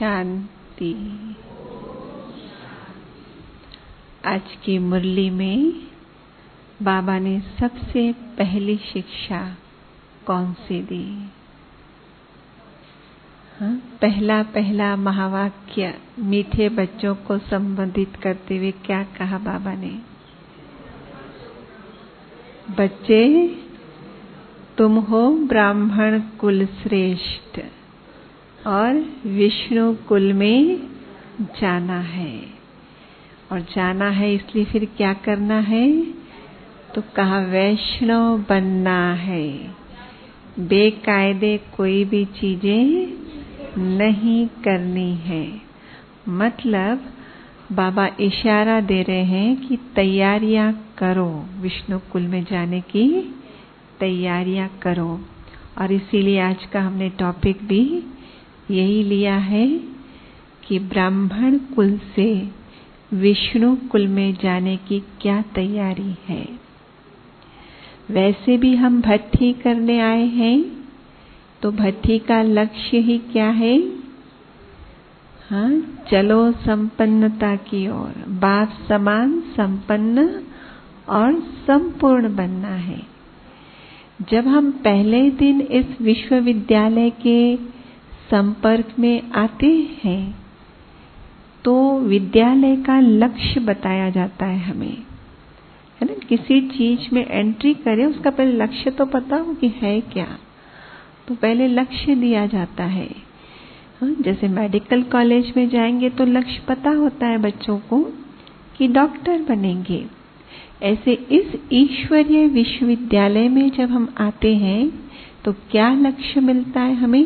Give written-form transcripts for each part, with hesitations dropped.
शांति। आज की मुरली में बाबा ने सबसे पहली शिक्षा कौन सी दी? पहला पहला महावाक्य मीठे बच्चों को संबोधित करते हुए क्या कहा बाबा ने? बच्चे, तुम हो ब्राह्मण कुल श्रेष्ठ और विष्णु कुल में जाना है। और जाना है इसलिए फिर क्या करना है? तो कहा वैष्णव बनना है। बेकायदे कोई भी चीजें नहीं करनी है। मतलब बाबा इशारा दे रहे हैं कि तैयारियां करो, विष्णु कुल में जाने की तैयारियां करो। और इसीलिए आज का हमने टॉपिक भी यही लिया है कि ब्राह्मण कुल से विष्णु कुल में जाने की क्या तैयारी है। वैसे भी हम भट्ठी करने आए हैं, तो भट्ठी का लक्ष्य ही क्या है? चलो संपन्नता की ओर, बाप समान संपन्न और संपूर्ण बनना है। जब हम पहले दिन इस विश्वविद्यालय के संपर्क में आते हैं तो विद्यालय का लक्ष्य बताया जाता है हमें, है ना। किसी चीज में एंट्री करें उसका पहले लक्ष्य तो पता हो कि है क्या, तो पहले लक्ष्य दिया जाता है। जैसे मेडिकल कॉलेज में जाएंगे तो लक्ष्य पता होता है बच्चों को कि डॉक्टर बनेंगे। ऐसे इस ईश्वरीय विश्वविद्यालय में जब हम आते हैं तो क्या लक्ष्य मिलता है हमें?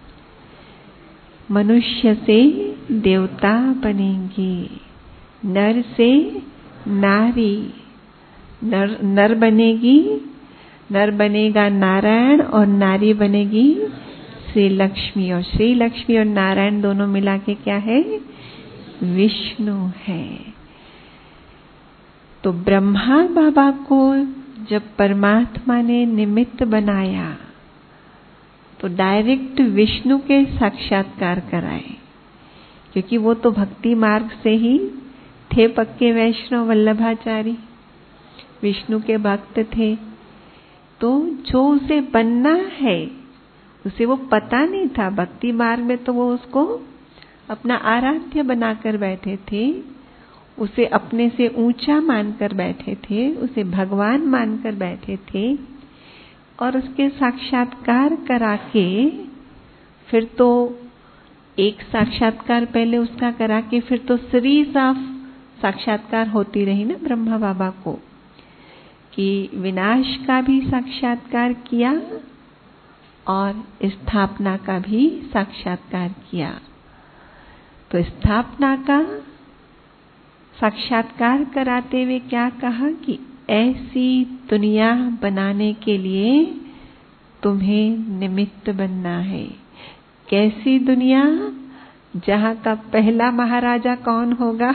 मनुष्य से देवता बनेंगे, नर से नारी, नर बनेगी, नर बनेगा नारायण और नारी बनेगी श्री लक्ष्मी। और श्री लक्ष्मी और नारायण दोनों मिला के क्या है? विष्णु है। तो ब्रह्मा बाबा को जब परमात्मा ने निमित्त बनाया तो डायरेक्ट विष्णु के साक्षात्कार कराए, क्योंकि वो तो भक्ति मार्ग से ही थे पक्के वैष्णव वल्लभाचारी, विष्णु के भक्त थे। तो जो उसे बनना है उसे वो पता नहीं था। भक्ति मार्ग में तो वो उसको अपना आराध्य बनाकर बैठे थे, उसे अपने से ऊंचा मानकर बैठे थे, उसे भगवान मानकर बैठे थे। और उसके साक्षात्कार करा के फिर तो एक साक्षात्कार पहले उसका करा के फिर तो सीरीज ऑफ साक्षात्कार होती रही ना ब्रह्मा बाबा को, कि विनाश का भी साक्षात्कार किया और स्थापना का भी साक्षात्कार किया। तो स्थापना का साक्षात्कार कराते हुए क्या कहा कि ऐसी दुनिया बनाने के लिए तुम्हें निमित्त बनना है। कैसी दुनिया? जहां का पहला महाराजा कौन होगा?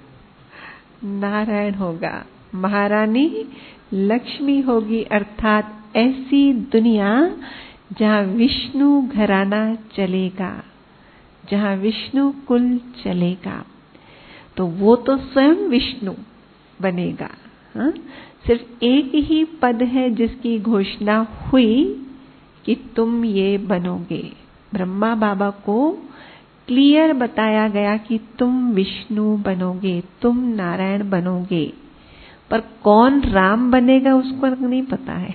नारायण होगा, महारानी लक्ष्मी होगी। अर्थात ऐसी दुनिया जहां विष्णु घराना चलेगा, जहां विष्णु कुल चलेगा। तो वो तो स्वयं विष्णु बनेगा। सिर्फ एक ही पद है जिसकी घोषणा हुई कि तुम ये बनोगे। ब्रह्मा बाबा को क्लियर बताया गया कि तुम विष्णु बनोगे, तुम नारायण बनोगे। पर कौन राम बनेगा उसको नहीं पता है,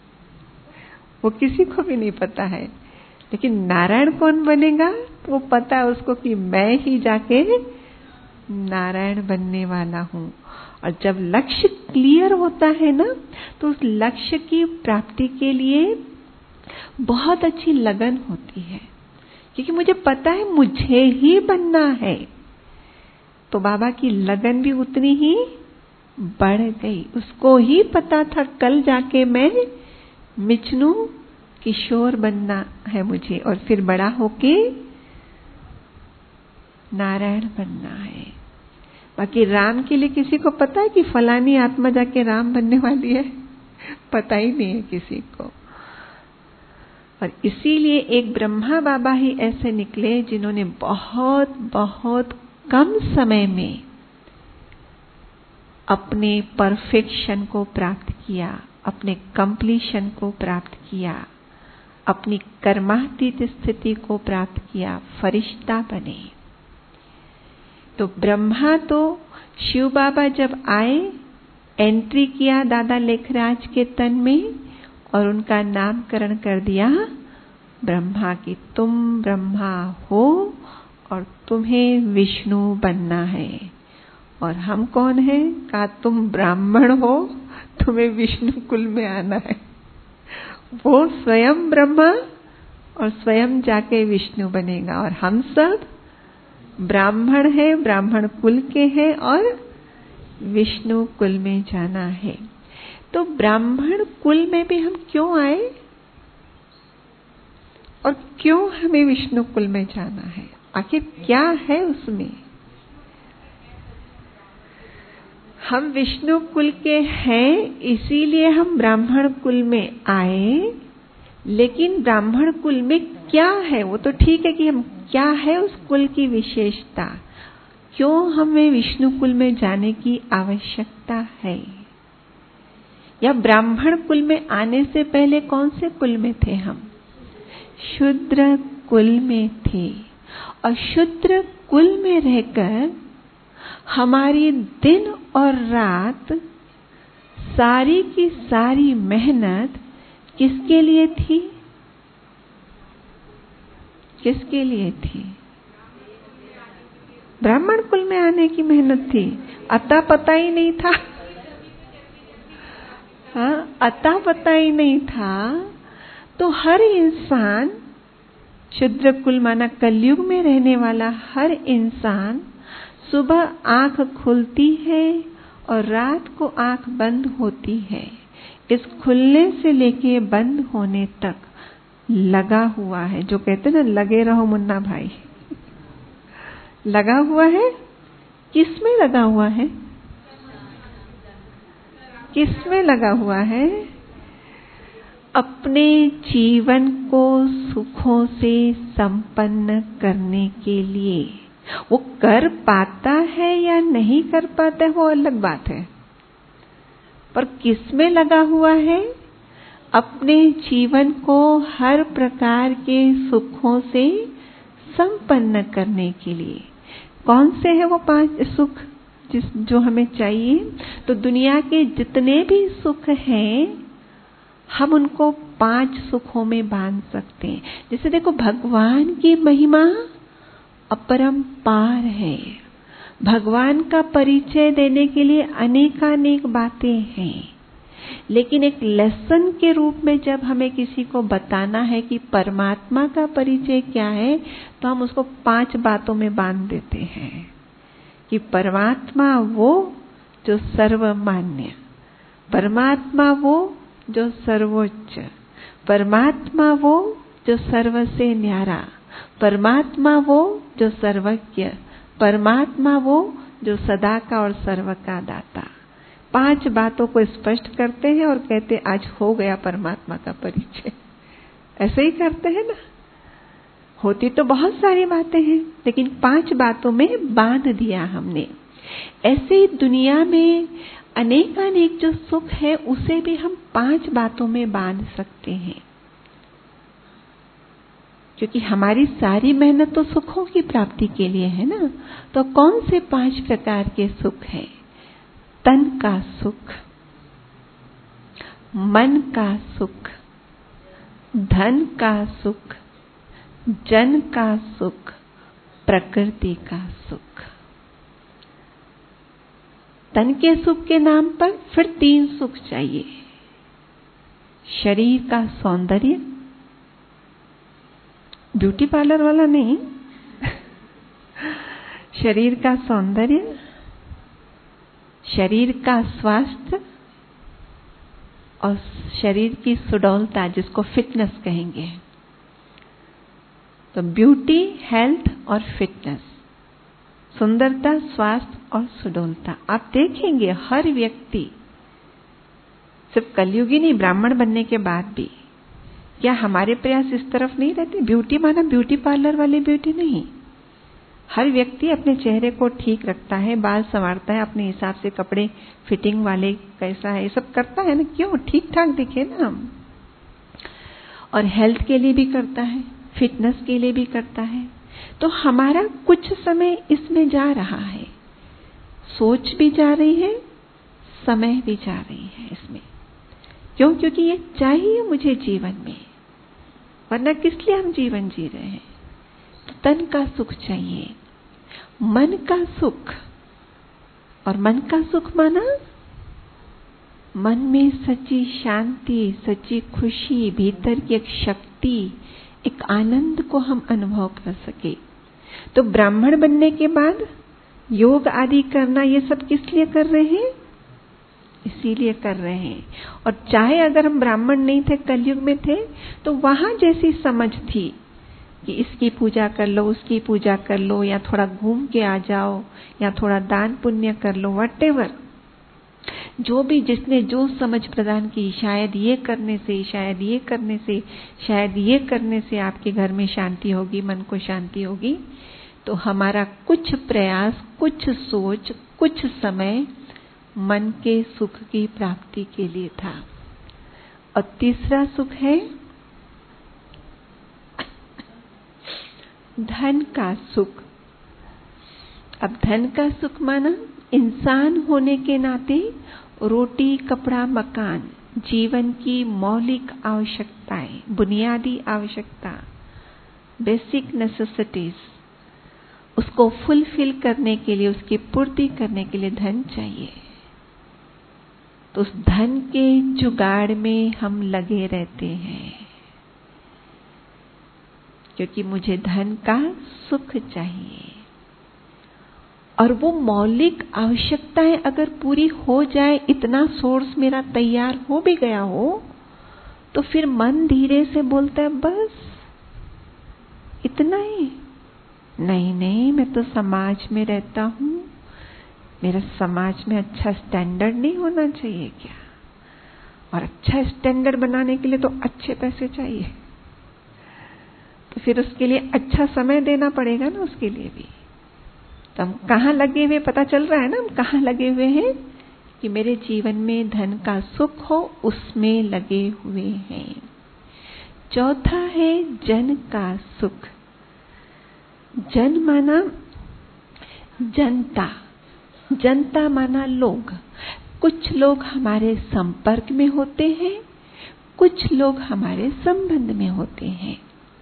वो किसी को भी नहीं पता है। लेकिन नारायण कौन बनेगा वो पता है उसको कि मैं ही जाके नारायण बनने वाला हूं। और जब लक्ष्य क्लियर होता है ना तो उस लक्ष्य की प्राप्ति के लिए बहुत अच्छी लगन होती है, क्योंकि मुझे पता है मुझे ही बनना है। तो बाबा की लगन भी उतनी ही बढ़ गई। उसको ही पता था कल जाके मैं मिचनू किशोर बनना है मुझे, और फिर बड़ा होके नारायण बनना है। बाकी राम के लिए किसी को पता है कि फलानी आत्मा जाके राम बनने वाली है? पता ही नहीं है किसी को। और इसीलिए एक ब्रह्मा बाबा ही ऐसे निकले जिन्होंने बहुत बहुत कम समय में अपने परफेक्शन को प्राप्त किया, अपने कंप्लीशन को प्राप्त किया, अपनी कर्मातीत स्थिति को प्राप्त किया, फरिश्ता बने। तो ब्रह्मा तो शिव बाबा जब आए, एंट्री किया दादा लेखराज के तन में और उनका नामकरण कर दिया ब्रह्मा की तुम ब्रह्मा हो और तुम्हें विष्णु बनना है। और हम कौन हैं? कहा तुम ब्राह्मण हो, तुम्हें विष्णु कुल में आना है। वो स्वयं ब्रह्मा और स्वयं जाके विष्णु बनेगा और हम सब ब्राह्मण है, ब्राह्मण कुल के हैं और विष्णु कुल में जाना है। तो ब्राह्मण कुल में भी हम क्यों आए और क्यों हमें विष्णु कुल में जाना है? आखिर क्या है उसमें? हम विष्णु कुल के हैं इसीलिए हम ब्राह्मण कुल में आए, लेकिन ब्राह्मण कुल में क्या है? वो तो ठीक है कि हम क्या है उस कुल की विशेषता, क्यों हमें विष्णु कुल में जाने की आवश्यकता है? या ब्राह्मण कुल में आने से पहले कौन से कुल में थे हम? शूद्र कुल में थे। और शूद्र कुल में रहकर हमारी दिन और रात सारी की सारी मेहनत किसके लिए थी? किसके लिए थी? ब्राह्मण कुल में आने की मेहनत थी। अता पता ही नहीं था। हाँ, अता पता ही नहीं था। तो हर इंसान, शूद्र कुल माना कलयुग में रहने वाला हर इंसान, सुबह आंख खुलती है और रात को आंख बंद होती है। इस खुलने से लेके बंद होने तक लगा हुआ है। जो कहते हैं ना, लगे रहो मुन्ना भाई। लगा हुआ है। किस में लगा हुआ है? किस में लगा हुआ है? अपने जीवन को सुखों से संपन्न करने के लिए। वो कर पाता है या नहीं कर पाता है वो अलग बात है, पर किस में लगा हुआ है? अपने जीवन को हर प्रकार के सुखों से संपन्न करने के लिए। कौन से है वो 5 सुख जो हमें चाहिए? तो दुनिया के जितने भी सुख हैं हम उनको 5 सुखों में बांध सकते हैं। जैसे देखो, भगवान की महिमा अपरंपार है। भगवान का परिचय देने के लिए अनेकानेक बातें हैं, लेकिन एक लेसन के रूप में जब हमें किसी को बताना है कि परमात्मा का परिचय क्या है, तो हम उसको 5 बातों में बांध देते हैं कि परमात्मा वो जो सर्वमान्य, परमात्मा वो जो सर्वोच्च, परमात्मा वो जो सर्व से न्यारा, परमात्मा वो जो सर्वज्ञ, परमात्मा वो जो सदा का और सर्व का दाता। 5 बातों को स्पष्ट करते हैं और कहते हैं आज हो गया परमात्मा का परिचय। ऐसे ही करते हैं ना। होती तो बहुत सारी बातें हैं, लेकिन 5 बातों में बांध दिया हमने। ऐसे ही दुनिया में अनेकानेक जो सुख है उसे भी हम 5 बातों में बांध सकते हैं, क्योंकि हमारी सारी मेहनत तो सुखों की प्राप्ति के लिए है ना। तो कौन से 5 प्रकार के सुख हैं? तन का सुख, मन का सुख, धन का सुख, जन का सुख, प्रकृति का सुख। तन के सुख के नाम पर फिर 3 सुख चाहिए। शरीर का सौंदर्य, ब्यूटी पार्लर वाला नहीं, शरीर का सौंदर्य, शरीर का स्वास्थ्य और शरीर की सुडौलता, जिसको फिटनेस कहेंगे। तो ब्यूटी, हेल्थ और फिटनेस, सुंदरता, स्वास्थ्य और सुडौलता। आप देखेंगे हर व्यक्ति, सिर्फ कलयुगी नहीं, ब्राह्मण बनने के बाद भी क्या हमारे प्रयास इस तरफ नहीं रहते? ब्यूटी माना ब्यूटी पार्लर वाली ब्यूटी नहीं। हर व्यक्ति अपने चेहरे को ठीक रखता है, बाल संवारता है, अपने हिसाब से कपड़े फिटिंग वाले कैसा है ये सब करता है ना, क्यों? ठीक ठाक दिखे ना हम। और हेल्थ के लिए भी करता है, फिटनेस के लिए भी करता है। तो हमारा कुछ समय इसमें जा रहा है, सोच भी जा रही है, समय भी जा रही है इसमें। क्यों? क्योंकि ये चाहिए मुझे जीवन में, वरना किस लिए हम जीवन जी रहे हैं? तो तन का सुख चाहिए, मन का सुख। और मन का सुख माना मन में सच्ची शांति, सच्ची खुशी, भीतर की एक शक्ति, एक आनंद को हम अनुभव कर सके। तो ब्राह्मण बनने के बाद योग आदि करना, ये सब किस लिए कर रहे हैं? इसीलिए कर रहे हैं। और चाहे अगर हम ब्राह्मण नहीं थे, कलयुग में थे, तो वहां जैसी समझ थी कि इसकी पूजा कर लो, उसकी पूजा कर लो, या थोड़ा घूम के आ जाओ, या थोड़ा दान पुण्य कर लो, व्हाटएवर, जो भी जिसने जो समझ प्रदान की, शायद ये करने से, शायद ये करने से, शायद ये करने से आपके घर में शांति होगी, मन को शांति होगी। तो हमारा कुछ प्रयास, कुछ सोच, कुछ समय मन के सुख की प्राप्ति के लिए था। और तीसरा सुख है धन का सुख। अब धन का सुख माना इंसान होने के नाते रोटी, कपड़ा, मकान, जीवन की मौलिक आवश्यकताएं, बुनियादी आवश्यकता, बेसिक नेसेसिटीज, उसको फुलफिल करने के लिए, उसकी पूर्ति करने के लिए धन चाहिए। तो उस धन के जुगाड़ में हम लगे रहते हैं, क्योंकि मुझे धन का सुख चाहिए। और वो मौलिक आवश्यकताएं अगर पूरी हो जाए, इतना सोर्स मेरा तैयार हो भी गया हो, तो फिर मन धीरे से बोलता है बस इतना ही। नहीं नहीं, मैं तो समाज में रहता हूं, मेरा समाज में अच्छा स्टैंडर्ड नहीं होना चाहिए क्या? और अच्छा स्टैंडर्ड बनाने के लिए तो अच्छे पैसे चाहिए, तो फिर उसके लिए अच्छा समय देना पड़ेगा ना उसके लिए भी। तो हम कहाँ लगे हुए, पता चल रहा है ना हम कहाँ लगे हुए हैं? कि मेरे जीवन में धन का सुख हो, उसमें लगे हुए हैं। चौथा है जन का सुख। जन माना जनता, जनता माना लोग। कुछ लोग हमारे संपर्क में होते हैं, कुछ लोग हमारे संबंध में होते हैं।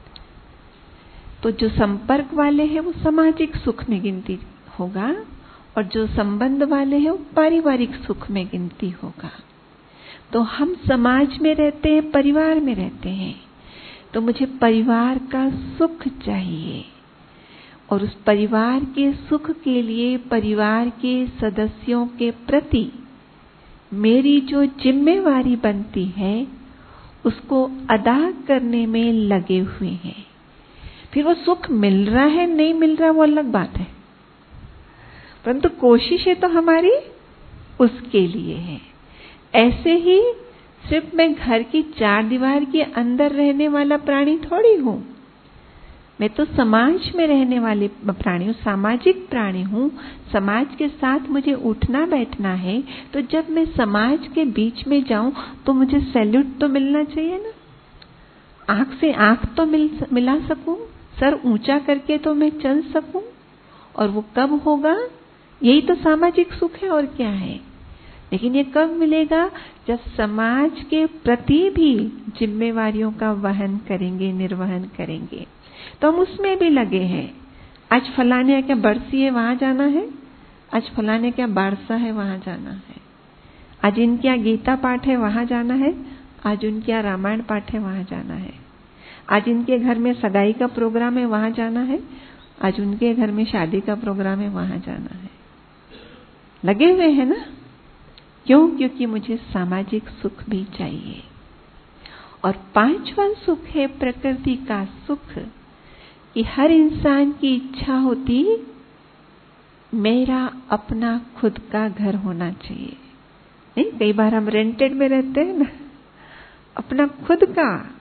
तो जो संपर्क वाले हैं वो सामाजिक सुख में गिनती होगा, और जो संबंध वाले हैं वो पारिवारिक सुख में गिनती होगा। तो हम समाज में रहते हैं, परिवार में रहते हैं, तो मुझे परिवार का सुख चाहिए। और उस परिवार के सुख के लिए परिवार के सदस्यों के प्रति मेरी जो जिम्मेवारी बनती है उसको अदा करने में लगे हुए हैं। फिर वो सुख मिल रहा है नहीं मिल रहा वो अलग बात है, परंतु कोशिशें तो हमारी उसके लिए है। ऐसे ही सिर्फ मैं घर की चार दीवार के अंदर रहने वाला प्राणी थोड़ी हूं, मैं तो समाज में रहने वाले प्राणी हूं, सामाजिक प्राणी हूं। समाज के साथ मुझे उठना बैठना है, तो जब मैं समाज के बीच में जाऊं तो मुझे सैल्यूट तो मिलना चाहिए ना, आंख से आंख तो मिला सकूं, सर ऊंचा करके तो मैं चल सकूं। और वो कब होगा? यही तो सामाजिक सुख है, और क्या है। लेकिन ये कब मिलेगा? जब समाज के प्रति भी जिम्मेवारियों का वहन करेंगे, निर्वहन करेंगे। तो हम उसमें भी लगे हैं। आज फलाने क्या बरसी है वहां जाना है, आज फलाने क्या बारसा है वहां जाना है, आज इनके यहाँ गीता पाठ है वहां जाना है, आज उनके यहाँ रामायण पाठ है वहां जाना है, आज इनके घर में सगाई का प्रोग्राम है वहां जाना है, आज उनके घर में शादी का प्रोग्राम है वहां जाना है। लगे हुए हैं ना? क्यों? क्योंकि मुझे सामाजिक सुख भी चाहिए। और पांचवा सुख है प्रकृति का सुख, कि हर इंसान की इच्छा होती मेरा अपना खुद का घर होना चाहिए। नहीं, कई बार हम रेंटेड में रहते हैं ना, अपना खुद का,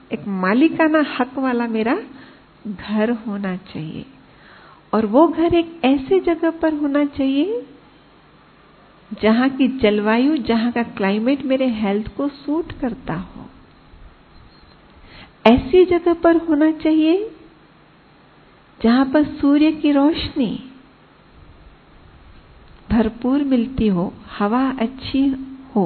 एक मालिकाना हक वाला मेरा घर होना चाहिए। और वो घर एक ऐसे जगह पर होना चाहिए जहां की जलवायु, जहां का क्लाइमेट मेरे हेल्थ को सूट करता हो। ऐसी जगह पर होना चाहिए जहां पर सूर्य की रोशनी भरपूर मिलती हो, हवा अच्छी हो।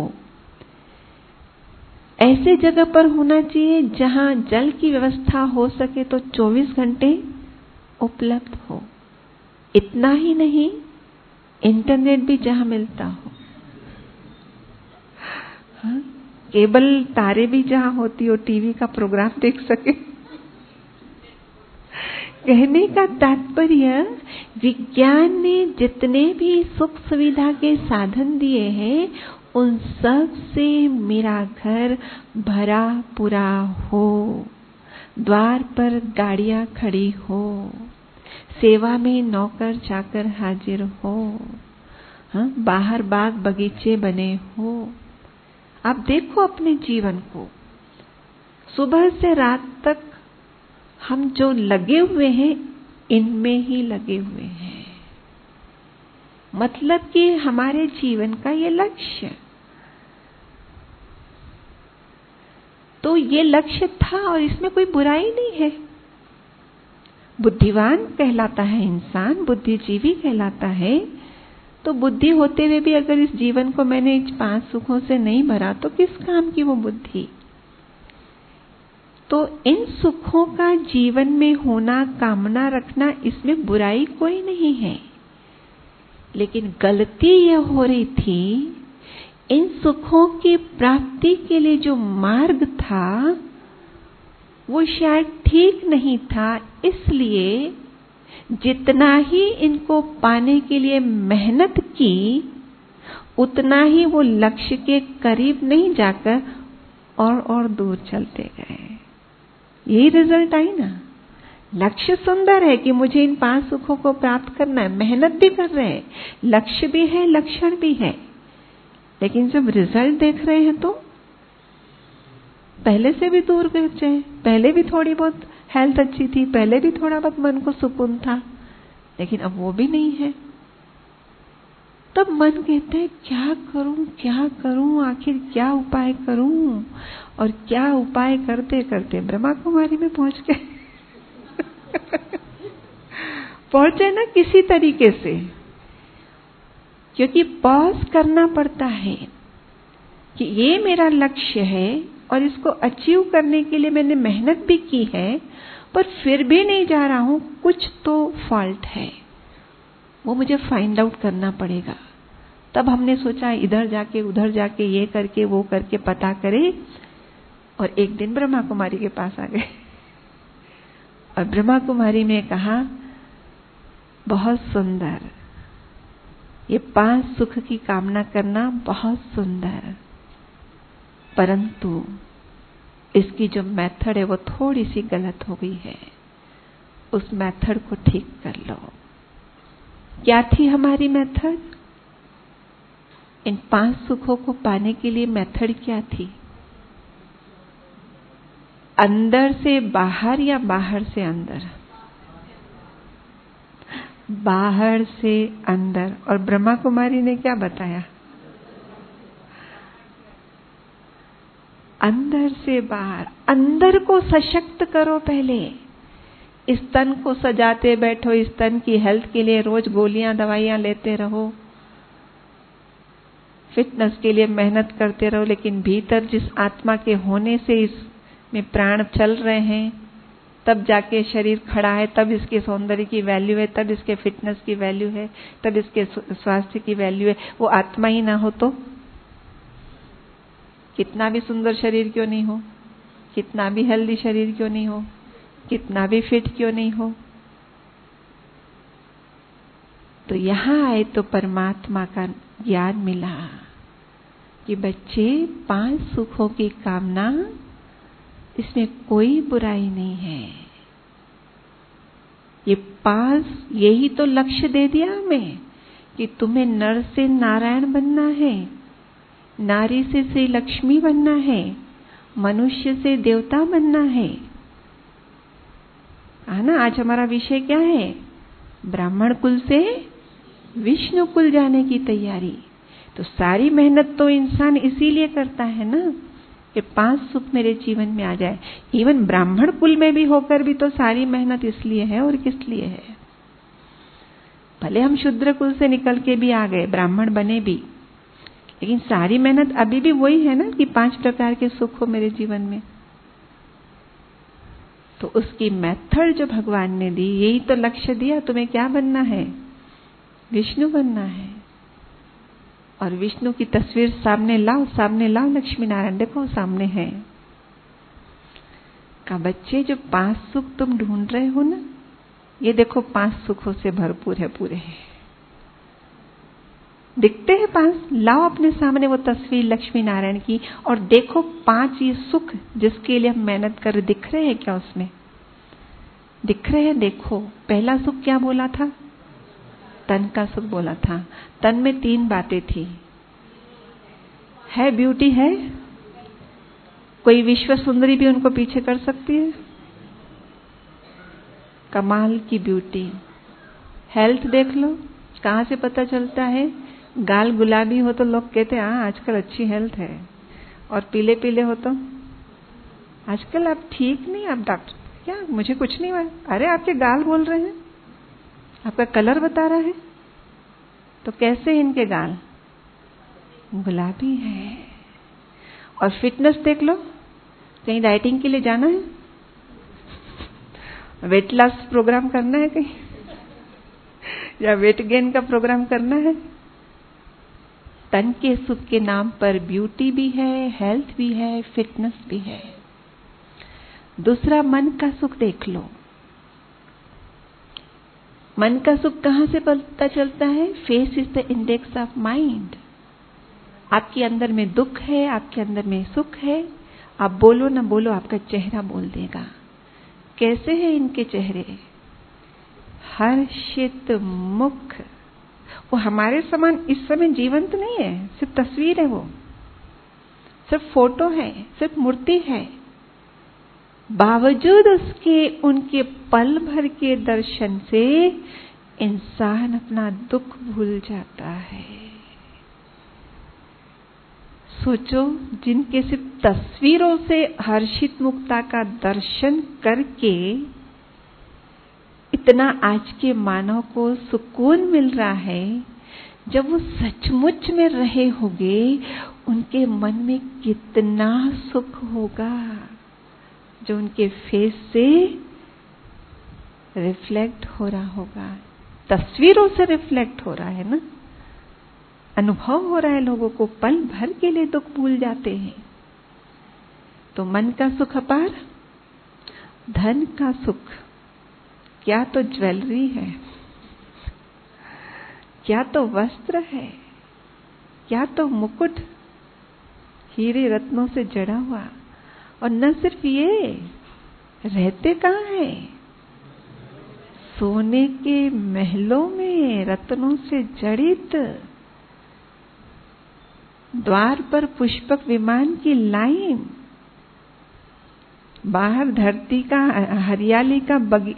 ऐसे जगह पर होना चाहिए जहां जल की व्यवस्था हो सके तो 24 घंटे उपलब्ध हो। इतना ही नहीं, इंटरनेट भी जहां मिलता हो। हाँ? केबल तारे भी जहां होती हो, टीवी का प्रोग्राम देख सके। कहने का तात्पर्य, विज्ञान ने जितने भी सुख सुविधा के साधन दिए हैं, उन सब से मेरा घर भरा पूरा हो, द्वार पर गाड़ियां खड़ी हो, सेवा में नौकर चाकर हाजिर हो, हाँ? बाहर बाग बगीचे बने हो। आप देखो अपने जीवन को, सुबह से रात तक हम जो लगे हुए हैं, इनमें ही लगे हुए हैं। मतलब कि हमारे जीवन का ये लक्ष्य, तो ये लक्ष्य था और इसमें कोई बुराई नहीं है। बुद्धिवान कहलाता है इंसान, बुद्धिजीवी कहलाता है। तो बुद्धि होते हुए भी अगर इस जीवन को मैंने 5 सुखों से नहीं भरा तो किस काम की वो बुद्धि। तो इन सुखों का जीवन में होना, कामना रखना, इसमें बुराई कोई नहीं है। लेकिन गलती यह हो रही थी, इन सुखों की प्राप्ति के लिए जो मार्ग था वो शायद ठीक नहीं था। इसलिए जितना ही इनको पाने के लिए मेहनत की, उतना ही वो लक्ष्य के करीब नहीं जाकर और दूर चलते गए। यही रिजल्ट आई ना। लक्ष्य सुंदर है कि मुझे इन 5 सुखों को प्राप्त करना है, मेहनत भी कर रहे हैं, लक्ष्य भी है, लक्षण भी है। लेकिन जब रिजल्ट देख रहे हैं तो पहले से भी दूर पहुंचे, पहले भी थोड़ी बहुत हेल्थ अच्छी थी, पहले भी थोड़ा बहुत मन को सुकून था, लेकिन अब वो भी नहीं है। तब मन कहते हैं क्या करूं, आखिर क्या उपाय करूं। और क्या उपाय करते करते ब्रह्मा कुमारी में पहुंच गए। पहुंचे ना किसी तरीके से, क्योंकि पॉज करना पड़ता है कि ये मेरा लक्ष्य है और इसको अचीव करने के लिए मैंने मेहनत भी की है, पर फिर भी नहीं जा रहा हूं, कुछ तो फॉल्ट है, वो मुझे फाइंड आउट करना पड़ेगा। तब हमने सोचा इधर जाके उधर जाके, ये करके वो करके पता करे। और एक दिन ब्रह्मा कुमारी के पास आ गए और ब्रह्मा कुमारी ने कहा, बहुत सुंदर, ये 5 सुख की कामना करना बहुत सुंदर, परंतु इसकी जो मेथड है वो थोड़ी सी गलत हो गई है, उस मेथड को ठीक कर लो। क्या थी हमारी मेथड? इन 5 सुखों को पाने के लिए मेथड क्या थी? अंदर से बाहर या बाहर से अंदर? बाहर से अंदर। और ब्रह्मा कुमारी ने क्या बताया? अंदर से बाहर। अंदर को सशक्त करो पहले। इस तन को सजाते बैठो, इस तन की हेल्थ के लिए रोज गोलियां दवाइयां लेते रहो, फिटनेस के लिए मेहनत करते रहो, लेकिन भीतर जिस आत्मा के होने से इसमें प्राण चल रहे हैं, तब जाके शरीर खड़ा है, तब इसके सौंदर्य की वैल्यू है, तब इसके फिटनेस की वैल्यू है, तब इसके स्वास्थ्य की वैल्यू है। वो आत्मा ही ना हो तो कितना भी सुंदर शरीर क्यों नहीं हो, कितना भी हेल्दी शरीर क्यों नहीं हो, कितना भी फिट क्यों नहीं हो। तो यहां आए तो परमात्मा का ज्ञान मिला कि बच्चे, 5 सुखों की कामना, इसमें कोई बुराई नहीं है। ये 5, यही तो लक्ष्य दे दिया हमें कि तुम्हें नर से नारायण बनना है, नारी से श्री लक्ष्मी बनना है, मनुष्य से देवता बनना है ना। आज हमारा विषय क्या है? ब्राह्मण कुल से विष्णु कुल जाने की तैयारी। तो सारी मेहनत तो इंसान इसीलिए करता है ना कि 5 सुख मेरे जीवन में आ जाए। इवन ब्राह्मण कुल में भी होकर भी तो सारी मेहनत इसलिए है। और किस लिए है? भले हम शूद्र कुल से निकल के भी आ गए, ब्राह्मण बने भी, लेकिन सारी मेहनत अभी भी वही है ना कि 5 प्रकार के सुख हो मेरे जीवन में। तो उसकी मेथड जो भगवान ने दी, यही तो लक्ष्य दिया, तुम्हें क्या बनना है? विष्णु बनना है। और विष्णु की तस्वीर सामने लाओ, सामने लाओ, लक्ष्मी नारायण देखो सामने है। का बच्चे जो 5 सुख तुम ढूंढ रहे हो ना, ये देखो 5 सुखों से भरपूर है, पूरे हैं। दिखते हैं 5? लाओ अपने सामने वो तस्वीर लक्ष्मी नारायण की और देखो 5 ये सुख जिसके लिए हम मेहनत कर, दिख रहे हैं क्या उसमें? दिख रहे हैं? देखो, पहला सुख क्या बोला था? तन का सुख बोला था। तन में 3 बातें थी। है ब्यूटी है? कोई विश्व सुंदरी भी उनको पीछे कर सकती है? कमाल की ब्यूटी। हेल्थ देख लो, कहाँ से पता चलता है? गाल गुलाबी हो तो लोग कहते हैं हाँ आजकल अच्छी हेल्थ है, और पीले पीले हो तो आजकल आप ठीक नहीं, आप डॉक्टर क्या, मुझे कुछ नहीं हुआ। अरे आपके गाल बोल रहे हैं, आपका कलर बता रहा है। तो कैसे इनके गाल? गुलाबी है। और फिटनेस देख लो, कहीं डाइटिंग के लिए जाना है, वेट लॉस प्रोग्राम करना है कहीं, या वेट गेन का प्रोग्राम करना है। तन के सुख के नाम पर ब्यूटी भी है, हेल्थ भी है, फिटनेस भी है। दूसरा मन का सुख देख लो। मन का सुख कहां से पता चलता है? Face is the index of mind. आपके अंदर में दुख है, आपके अंदर में सुख है, आप बोलो ना बोलो, आपका चेहरा बोल देगा। कैसे है इनके चेहरे? हर्षित मुख। वो हमारे समान इस समय जीवंत नहीं है, सिर्फ तस्वीर है, वो सिर्फ फोटो है, सिर्फ मूर्ति है। बावजूद उसके उनके पल भर के दर्शन से इंसान अपना दुख भूल जाता है। सोचो, जिनके सिर्फ तस्वीरों से हर्षित मुक्ता का दर्शन करके इतना आज के मानव को सुकून मिल रहा है, जब वो सचमुच में रहे होंगे उनके मन में कितना सुख होगा, जो उनके फेस से रिफ्लेक्ट हो रहा होगा। तस्वीरों से रिफ्लेक्ट हो रहा है ना, अनुभव हो रहा है लोगों को, पल भर के लिए दुख भूल जाते हैं। तो मन का सुख अपार, धन का सुख क्या तो ज्वेलरी है, क्या तो वस्त्र है, क्या तो मुकुट हीरे रत्नों से जड़ा हुआ। और न सिर्फ ये, रहते कहाँ हैं? सोने के महलों में, रत्नों से जड़ित। द्वार पर पुष्पक विमान की लाइन, बाहर धरती का हरियाली का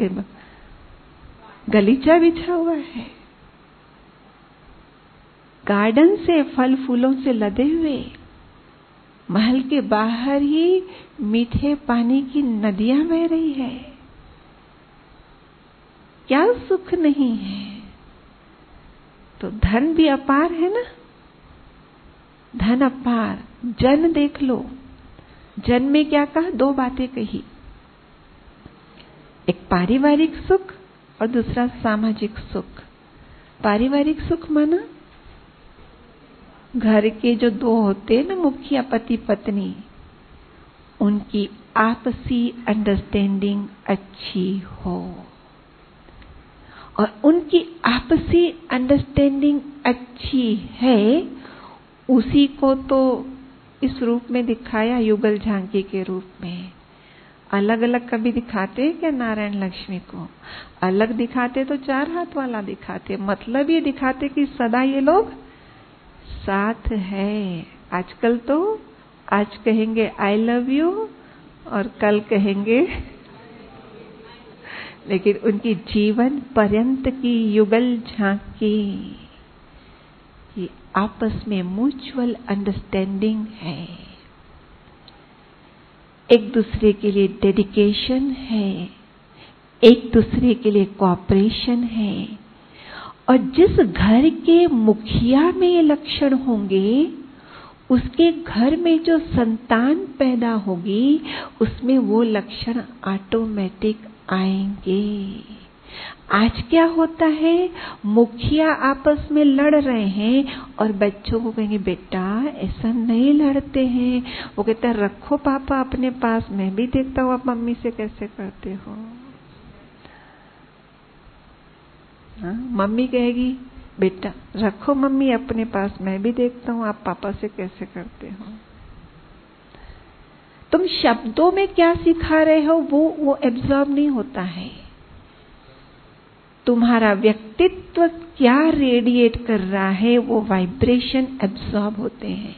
गलीचा बिछा हुआ है, गार्डन से फल फूलों से लदे हुए, महल के बाहर ही मीठे पानी की नदियां बह रही है। क्या सुख नहीं है? तो धन भी अपार है ना, धन अपार। जन देख लो, जन में क्या कहा? 2 बातें कही, एक पारिवारिक सुख और दूसरा सामाजिक सुख। पारिवारिक सुख माना घर के जो 2 होते हैं ना, मुखिया पति पत्नी, उनकी आपसी अंडरस्टैंडिंग अच्छी हो। और उनकी आपसी अंडरस्टैंडिंग अच्छी है, उसी को तो इस रूप में दिखाया, युगल झांकी के रूप में। अलग अलग कभी दिखाते हैं क्या नारायण लक्ष्मी को? अलग दिखाते तो 4 हाथ वाला दिखाते, मतलब ये दिखाते कि सदा ये लोग साथ है। आजकल तो आज कहेंगे आई लव यू और कल कहेंगे, लेकिन उनकी जीवन पर्यंत की युगल झांकी कि आपस में म्यूचुअल अंडरस्टैंडिंग है, एक दूसरे के लिए डेडिकेशन है, एक दूसरे के लिए कोऑपरेशन है। और जिस घर के मुखिया में ये लक्षण होंगे, उसके घर में जो संतान पैदा होगी उसमें वो लक्षण ऑटोमेटिक आएंगे। आज क्या होता है, मुखिया आपस में लड़ रहे हैं और बच्चों को कहेंगे बेटा ऐसा नहीं लड़ते हैं। वो कहता है रखो पापा अपने पास, मैं भी देखता हूँ आप मम्मी से कैसे करते हो। हाँ, मम्मी कहेगी बेटा रखो मम्मी अपने पास, मैं भी देखता हूँ आप पापा से कैसे करते हो। तुम शब्दों में क्या सिखा रहे हो वो एब्जॉर्ब नहीं होता है। तुम्हारा व्यक्तित्व क्या रेडिएट कर रहा है वो वाइब्रेशन एब्जॉर्ब होते हैं।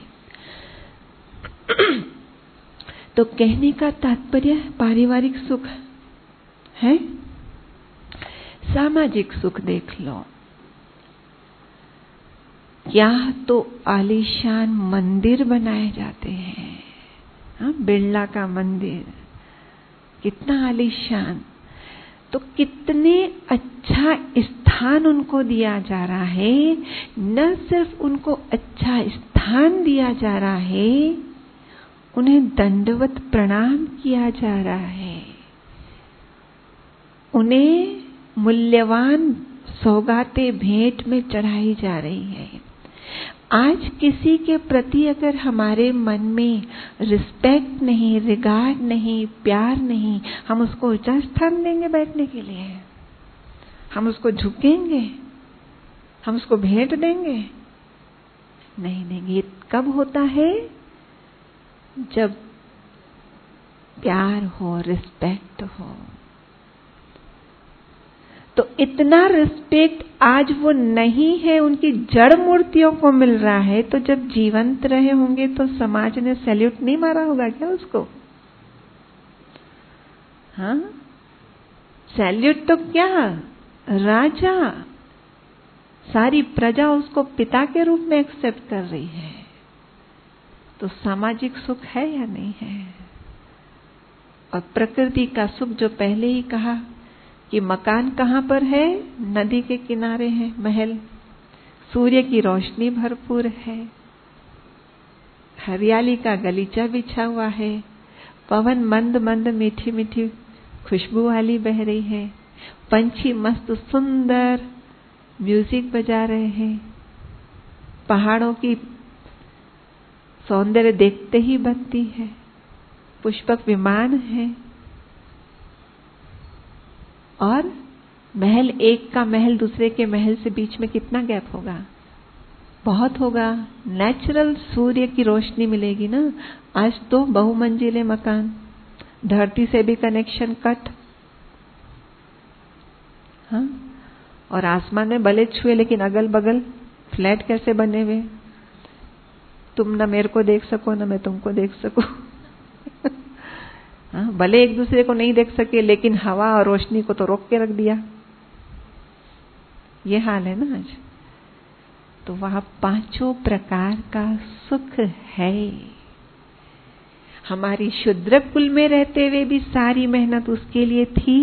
तो कहने का तात्पर्य पारिवारिक सुख है, सामाजिक सुख देख लो। क्या तो आलीशान मंदिर बनाए जाते हैं, हाँ, बिरला का मंदिर कितना आलीशान, तो कितने अच्छा स्थान उनको दिया जा रहा है। न सिर्फ उनको अच्छा स्थान दिया जा रहा है, उन्हें दंडवत प्रणाम किया जा रहा है, उन्हें मूल्यवान सौगातें भेंट में चढ़ाई जा रही है। आज किसी के प्रति अगर हमारे मन में रिस्पेक्ट नहीं, रिगार्ड नहीं, प्यार नहीं, हम उसको ऊंचा स्थान देंगे बैठने के लिए, हम उसको झुकेंगे, हम उसको भेंट देंगे? नहीं देंगे। ये कब होता है? जब प्यार हो, रिस्पेक्ट हो। तो इतना रिस्पेक्ट आज वो नहीं है, उनकी जड़ मूर्तियों को मिल रहा है। तो जब जीवंत रहे होंगे तो समाज ने सैल्यूट नहीं मारा होगा क्या उसको? हाँ, सैल्यूट तो क्या, राजा, सारी प्रजा उसको पिता के रूप में एक्सेप्ट कर रही है। तो सामाजिक सुख है या नहीं है? और प्रकृति का सुख जो पहले ही कहा कि मकान कहाँ पर है, नदी के किनारे है महल, सूर्य की रोशनी भरपूर है, हरियाली का गलीचा बिछा हुआ है, पवन मंद मंद मीठी मीठी खुशबू वाली बह रही है, पंछी मस्त सुंदर म्यूजिक बजा रहे हैं, पहाड़ों की सौंदर्य देखते ही बनती है, पुष्पक विमान है। और महल, एक का महल दूसरे के महल से बीच में कितना गैप होगा? बहुत होगा। नेचुरल सूर्य की रोशनी मिलेगी ना। आज तो बहुमंजिले मकान, धरती से भी कनेक्शन कट, हाँ, और आसमान में भले छुए लेकिन अगल बगल फ्लैट कैसे बने हुए, तुम न मेरे को देख सको न मैं तुमको देख सकूं। हाँ, भले एक दूसरे को नहीं देख सके लेकिन हवा और रोशनी को तो रोक के रख दिया। ये हाल है ना आज। तो वहां पांचों प्रकार का सुख है। हमारी शूद्र कुल में रहते हुए भी सारी मेहनत उसके लिए थी,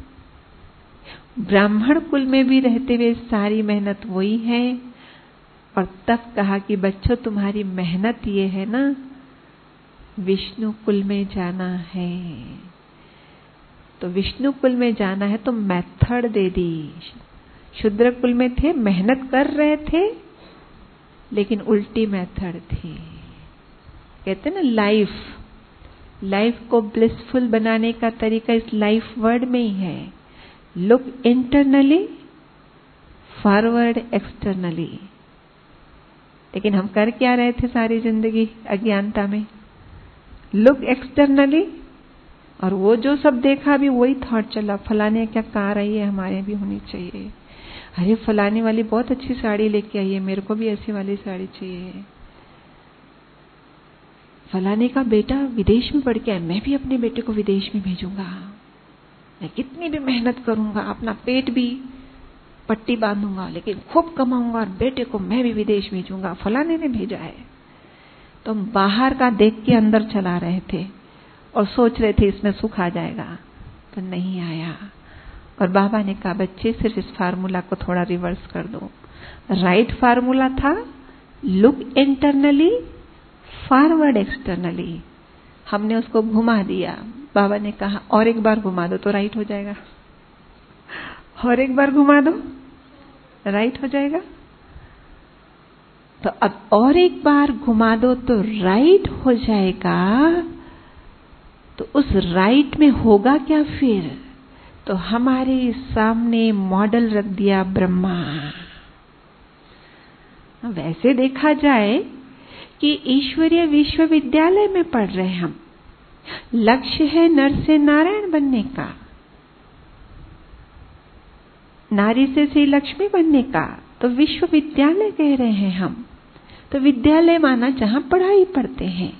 ब्राह्मण कुल में भी रहते हुए सारी मेहनत वही है। और तब कहा कि बच्चों तुम्हारी मेहनत ये है ना, विष्णु कुल में जाना है। तो विष्णु कुल में जाना है तो मेथड दे दी। शूद्र कुल में थे, मेहनत कर रहे थे लेकिन उल्टी मेथड थी। कहते ना लाइफ को ब्लिसफुल बनाने का तरीका इस लाइफ वर्ड में ही है। Look internally, forward externally. लेकिन हम कर क्या रहे थे सारी जिंदगी अज्ञानता में? लुक एक्सटर्नली, और वो जो सब देखा भी वही थॉट चला, फलाने क्या कार आई है, हमारे भी होनी चाहिए। अरे फलाने वाली बहुत अच्छी साड़ी लेके आई है, मेरे को भी ऐसी वाली साड़ी चाहिए। फलाने का बेटा विदेश में पढ़ के आया, मैं भी अपने बेटे को विदेश में भेजूंगा, मैं कितनी भी मेहनत करूंगा, अपना पेट भी पट्टी बांधूंगा, लेकिन खूब कमाऊंगा और बेटे को मैं भी विदेश भेजूंगा, फलाने ने भेजा है। तो हम बाहर का देख के अंदर चला रहे थे और सोच रहे थे इसमें सुख आ जाएगा, तो नहीं आया। और बाबा ने कहा बच्चे सिर्फ इस फार्मूला को थोड़ा रिवर्स कर दो। राइट फार्मूला था लुक इंटरनली फॉरवर्ड एक्सटर्नली, हमने उसको घुमा दिया। बाबा ने कहा और एक बार घुमा दो तो राइट हो जाएगा, और एक बार घुमा दो राइट हो जाएगा। तो अब और एक बार घुमा दो तो राइट हो जाएगा। तो उस राइट में होगा क्या फिर? तो हमारे सामने मॉडल रख दिया ब्रह्मा। वैसे देखा जाए कि ईश्वरीय विश्वविद्यालय में पढ़ रहे हम, लक्ष्य है नर से नारायण बनने का, नारी से श्री लक्ष्मी बनने का, तो विश्वविद्यालय कह रहे हैं हम। तो विद्यालय माना जहां पढ़ाई पढ़ते हैं,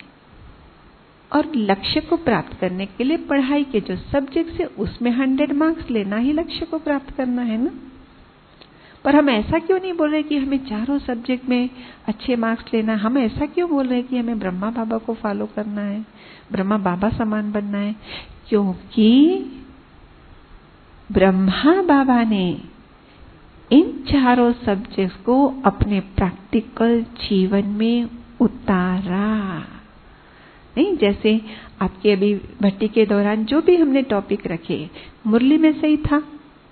और लक्ष्य को प्राप्त करने के लिए पढ़ाई के जो सब्जेक्ट है उसमें 100 मार्क्स लेना ही लक्ष्य को प्राप्त करना है ना। पर हम ऐसा क्यों नहीं बोल रहे कि हमें चारों सब्जेक्ट में अच्छे मार्क्स लेना है? हम ऐसा क्यों बोल रहे कि हमें ब्रह्मा बाबा को फॉलो करना है, ब्रह्मा बाबा समान बनना है? क्योंकि ब्रह्मा बाबा ने इन चारों सब्जेक्ट्स को अपने प्रैक्टिकल जीवन में उतारा। नहीं, जैसे आपके अभी भट्टी के दौरान जो भी हमने टॉपिक रखे, मुरली में सही था,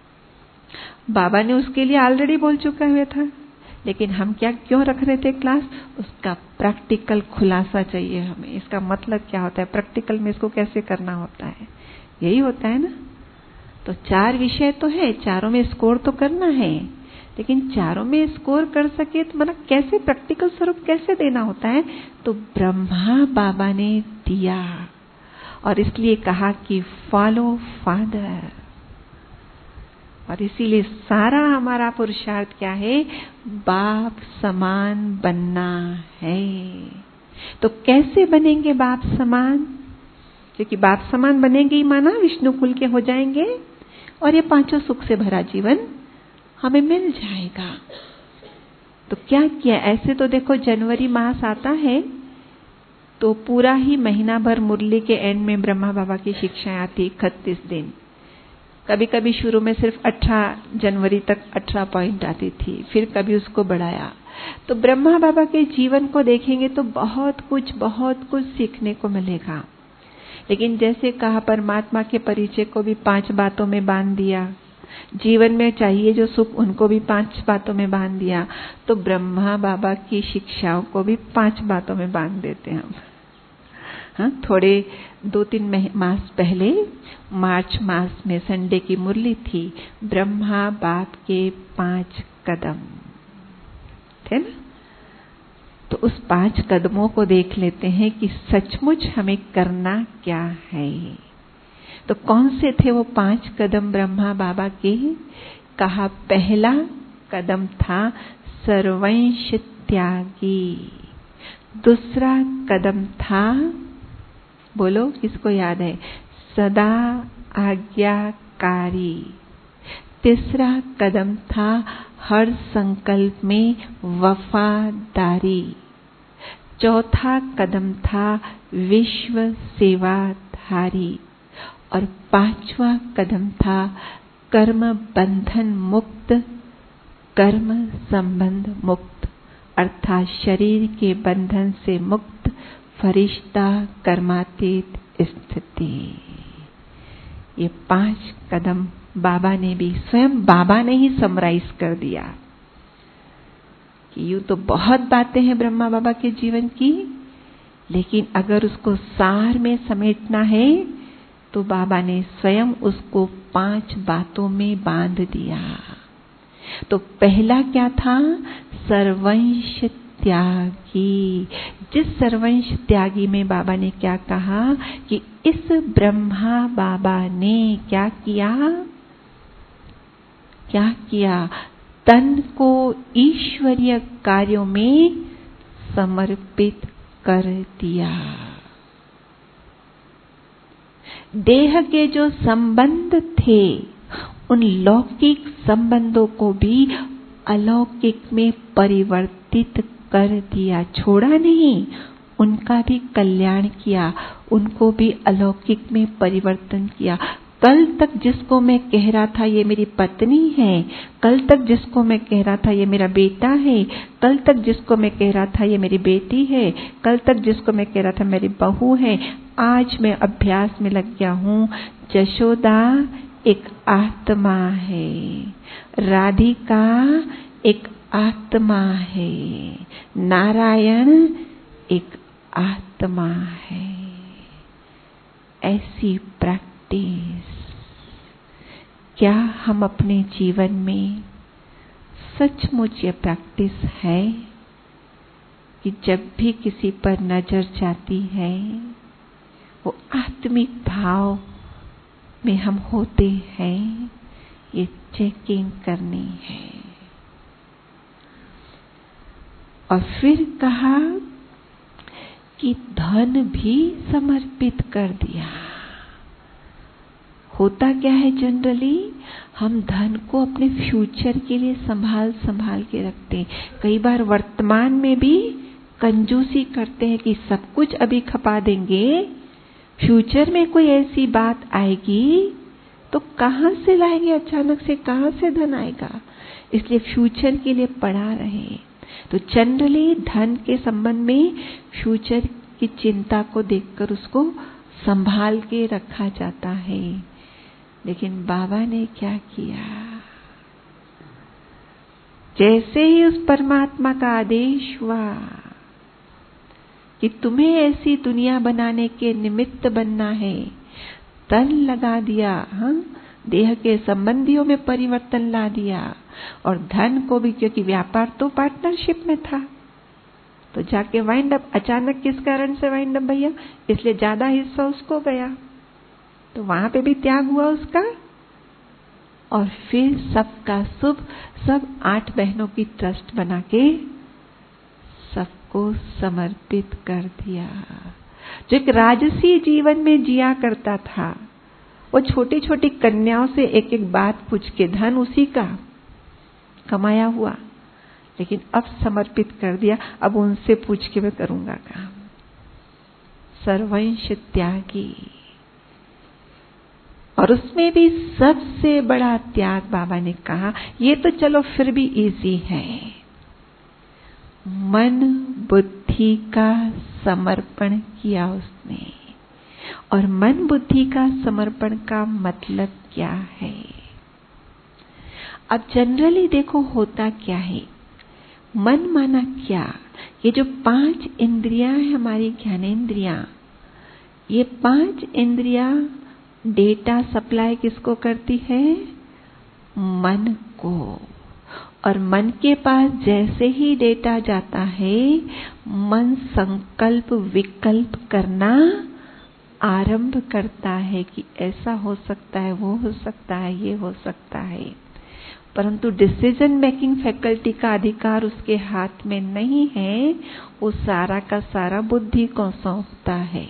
बाबा ने उसके लिए ऑलरेडी बोल चुका हुआ था, लेकिन हम क्यों रख रहे थे क्लास? उसका प्रैक्टिकल खुलासा चाहिए हमें। इसका मतलब क्या होता है, प्रैक्टिकल में इसको कैसे करना होता है, यही होता है ना। तो 4 विषय तो है, चारों में स्कोर तो करना है, लेकिन चारों में स्कोर कर सके तो मतलब कैसे प्रैक्टिकल स्वरूप कैसे देना होता है, तो ब्रह्मा बाबा ने दिया। और इसलिए कहा कि फॉलो फादर। और इसीलिए सारा हमारा पुरुषार्थ क्या है? बाप समान बनना है। तो कैसे बनेंगे बाप समान? क्योंकि बाप समान बनेंगे ही माना विष्णु कुल के हो जाएंगे और ये 5 सुख से भरा जीवन हमें मिल जाएगा। तो क्या किया? ऐसे तो देखो जनवरी मास आता है तो पूरा ही महीना भर मुरली के एंड में ब्रह्मा बाबा की शिक्षाएं आती, 31 दिन। कभी कभी शुरू में सिर्फ 18 जनवरी तक 18 पॉइंट आती थी, फिर कभी उसको बढ़ाया। तो ब्रह्मा बाबा के जीवन को देखेंगे तो बहुत कुछ सीखने को मिलेगा। लेकिन जैसे कहा, परमात्मा के परिचय को भी 5 बातों में बांध दिया, जीवन में चाहिए जो सुख उनको भी 5 बातों में बांध दिया, तो ब्रह्मा बाबा की शिक्षाओं को भी 5 बातों में बांध देते हैं हम। हाँ, थोड़े 2-3 मास पहले मार्च मास में संडे की मुरली थी, ब्रह्मा बाप के 5 कदम थे ना। तो उस 5 कदमों को देख लेते हैं कि सचमुच हमें करना क्या है। तो कौन से थे वो 5 कदम ब्रह्मा बाबा के? कहा पहला कदम था सर्वंश त्यागी, दूसरा कदम था, बोलो किसको याद है, सदा आज्ञाकारी, तीसरा कदम था हर संकल्प में वफादारी, चौथा कदम था विश्व सेवाधारी, और 5वां कदम था कर्म बंधन मुक्त, कर्म संबंध मुक्त, अर्थात शरीर के बंधन से मुक्त, फरिश्ता कर्मातीत स्थिति। ये 5 कदम बाबा ने भी, स्वयं बाबा ने ही समराइज कर दिया कि यूं तो बहुत बातें हैं ब्रह्मा बाबा के जीवन की, लेकिन अगर उसको सार में समेटना है तो बाबा ने स्वयं उसको 5 बातों में बांध दिया। तो पहला क्या था? सर्वंश त्यागी। जिस सर्वंश त्यागी में बाबा ने क्या कहा कि इस ब्रह्मा बाबा ने क्या किया? तन को ईश्वरीय कार्यों में समर्पित कर दिया। देह के जो संबंध थे उन लौकिक संबंधों को भी अलौकिक में परिवर्तित कर दिया, छोड़ा नहीं, उनका भी कल्याण किया, उनको भी अलौकिक में परिवर्तन किया। कल तक जिसको मैं कह रहा था ये मेरी पत्नी है, कल तक जिसको मैं कह रहा था ये मेरा बेटा है, कल तक जिसको मैं कह रहा था ये मेरी बेटी है, कल तक जिसको मैं कह रहा था मेरी बहू है, आज मैं अभ्यास में लग गया हूँ। जशोदा एक आत्मा है, राधिका एक आत्मा है, नारायण एक आत्मा है। ऐसी प्रैक्टिस क्या हम अपने जीवन में सचमुच ये प्रैक्टिस है कि जब भी किसी पर नजर जाती है वो आत्मिक भाव में हम होते हैं, ये चेकिंग करनी है। और फिर कहा कि धन भी समर्पित कर दिया। होता क्या है, जनरली हम धन को अपने फ्यूचर के लिए संभाल संभाल के रखते हैं। कई बार वर्तमान में भी कंजूसी करते हैं कि सब कुछ अभी खपा देंगे, फ्यूचर में कोई ऐसी बात आएगी तो कहां से लाएंगे, अचानक से कहां से धन आएगा, इसलिए फ्यूचर के लिए पड़ा रहे। तो जनरली धन के संबंध में फ्यूचर की चिंता को देखकर उसको संभाल के रखा जाता है। लेकिन बाबा ने क्या किया, जैसे ही उस परमात्मा का आदेश हुआ कि तुम्हें ऐसी दुनिया बनाने के निमित्त बनना है, तन लगा दिया, देह के संबंधियों में परिवर्तन ला दिया और धन को भी, क्योंकि व्यापार तो पार्टनरशिप में था, तो जाके वाइंड अप, अचानक किस कारण से वाइंड अप भैया, इसलिए ज्यादा हिस्सा उसको गया, तो वहां पे भी त्याग हुआ उसका। और फिर सबका शुभ, सब 8 बहनों की ट्रस्ट बना के सबको समर्पित कर दिया। जो एक राजसी जीवन में जिया करता था, वो छोटी छोटी कन्याओं से एक एक बात पूछ के, धन उसी का कमाया हुआ, लेकिन अब समर्पित कर दिया, अब उनसे पूछ के मैं करूंगा काम। सर्वंश त्यागी, और उसमें भी सबसे बड़ा त्याग बाबा ने कहा, ये तो चलो फिर भी इजी है, मन बुद्धि का समर्पण किया उसने। और मन बुद्धि का समर्पण का मतलब क्या है? अब जनरली देखो होता क्या है, मन माना क्या, ये जो 5 इंद्रियां हैं हमारी ज्ञानेंद्रियां, ये 5 इंद्रियां डेटा सप्लाई किसको करती है? मन को। और मन के पास जैसे ही डेटा जाता है, मन संकल्प विकल्प करना आरंभ करता है कि ऐसा हो सकता है, वो हो सकता है, ये हो सकता है। परंतु डिसीजन मेकिंग फैकल्टी का अधिकार उसके हाथ में नहीं है, वो सारा का सारा बुद्धि को सौंपता है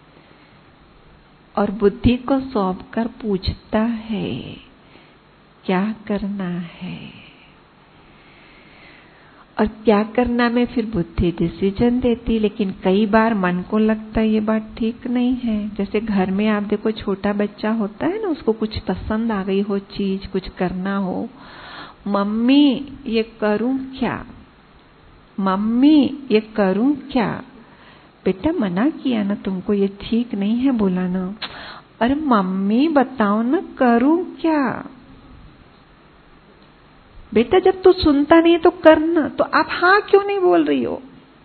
और बुद्धि को सौंपकर पूछता है क्या करना है, और क्या करना में फिर बुद्धि डिसीजन देती। लेकिन कई बार मन को लगता है ये बात ठीक नहीं है। जैसे घर में आप देखो, छोटा बच्चा होता है ना, उसको कुछ पसंद आ गई हो चीज, कुछ करना हो, मम्मी ये करूं क्या, मम्मी ये करूं क्या, बेटा मना किया ना तुमको, ये ठीक नहीं है बोला ना, अरे मम्मी बताओ ना करूं क्या, बेटा जब तू सुनता नहीं तो करना, तो आप हाँ क्यों नहीं बोल रही हो,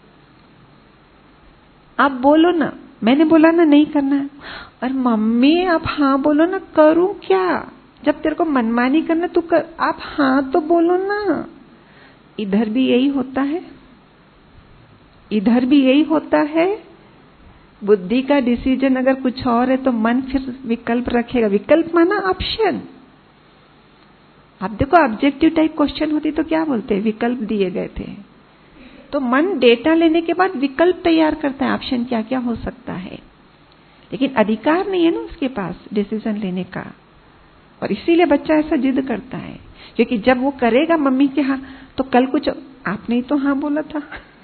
आप बोलो ना, मैंने बोला ना नहीं करना है, अरे मम्मी आप हाँ बोलो ना, करूं क्या, जब तेरे को मनमानी करना तू कर, आप हाँ तो बोलो ना। इधर भी यही होता है, इधर भी यही होता है। बुद्धि का डिसीजन अगर कुछ और है तो मन फिर विकल्प रखेगा। विकल्प माना ऑप्शन। आप देखो ऑब्जेक्टिव टाइप क्वेश्चन होती तो क्या बोलते हैं, विकल्प दिए गए थे, तो मन डेटा लेने के बाद विकल्प तैयार करता है, ऑप्शन क्या क्या हो सकता है। लेकिन अधिकार नहीं है ना उसके पास डिसीजन लेने का। और इसीलिए बच्चा ऐसा जिद करता है, क्योंकि जब वो करेगा मम्मी के हाँ, तो कल कुछ आपने ही तो हाँ बोला था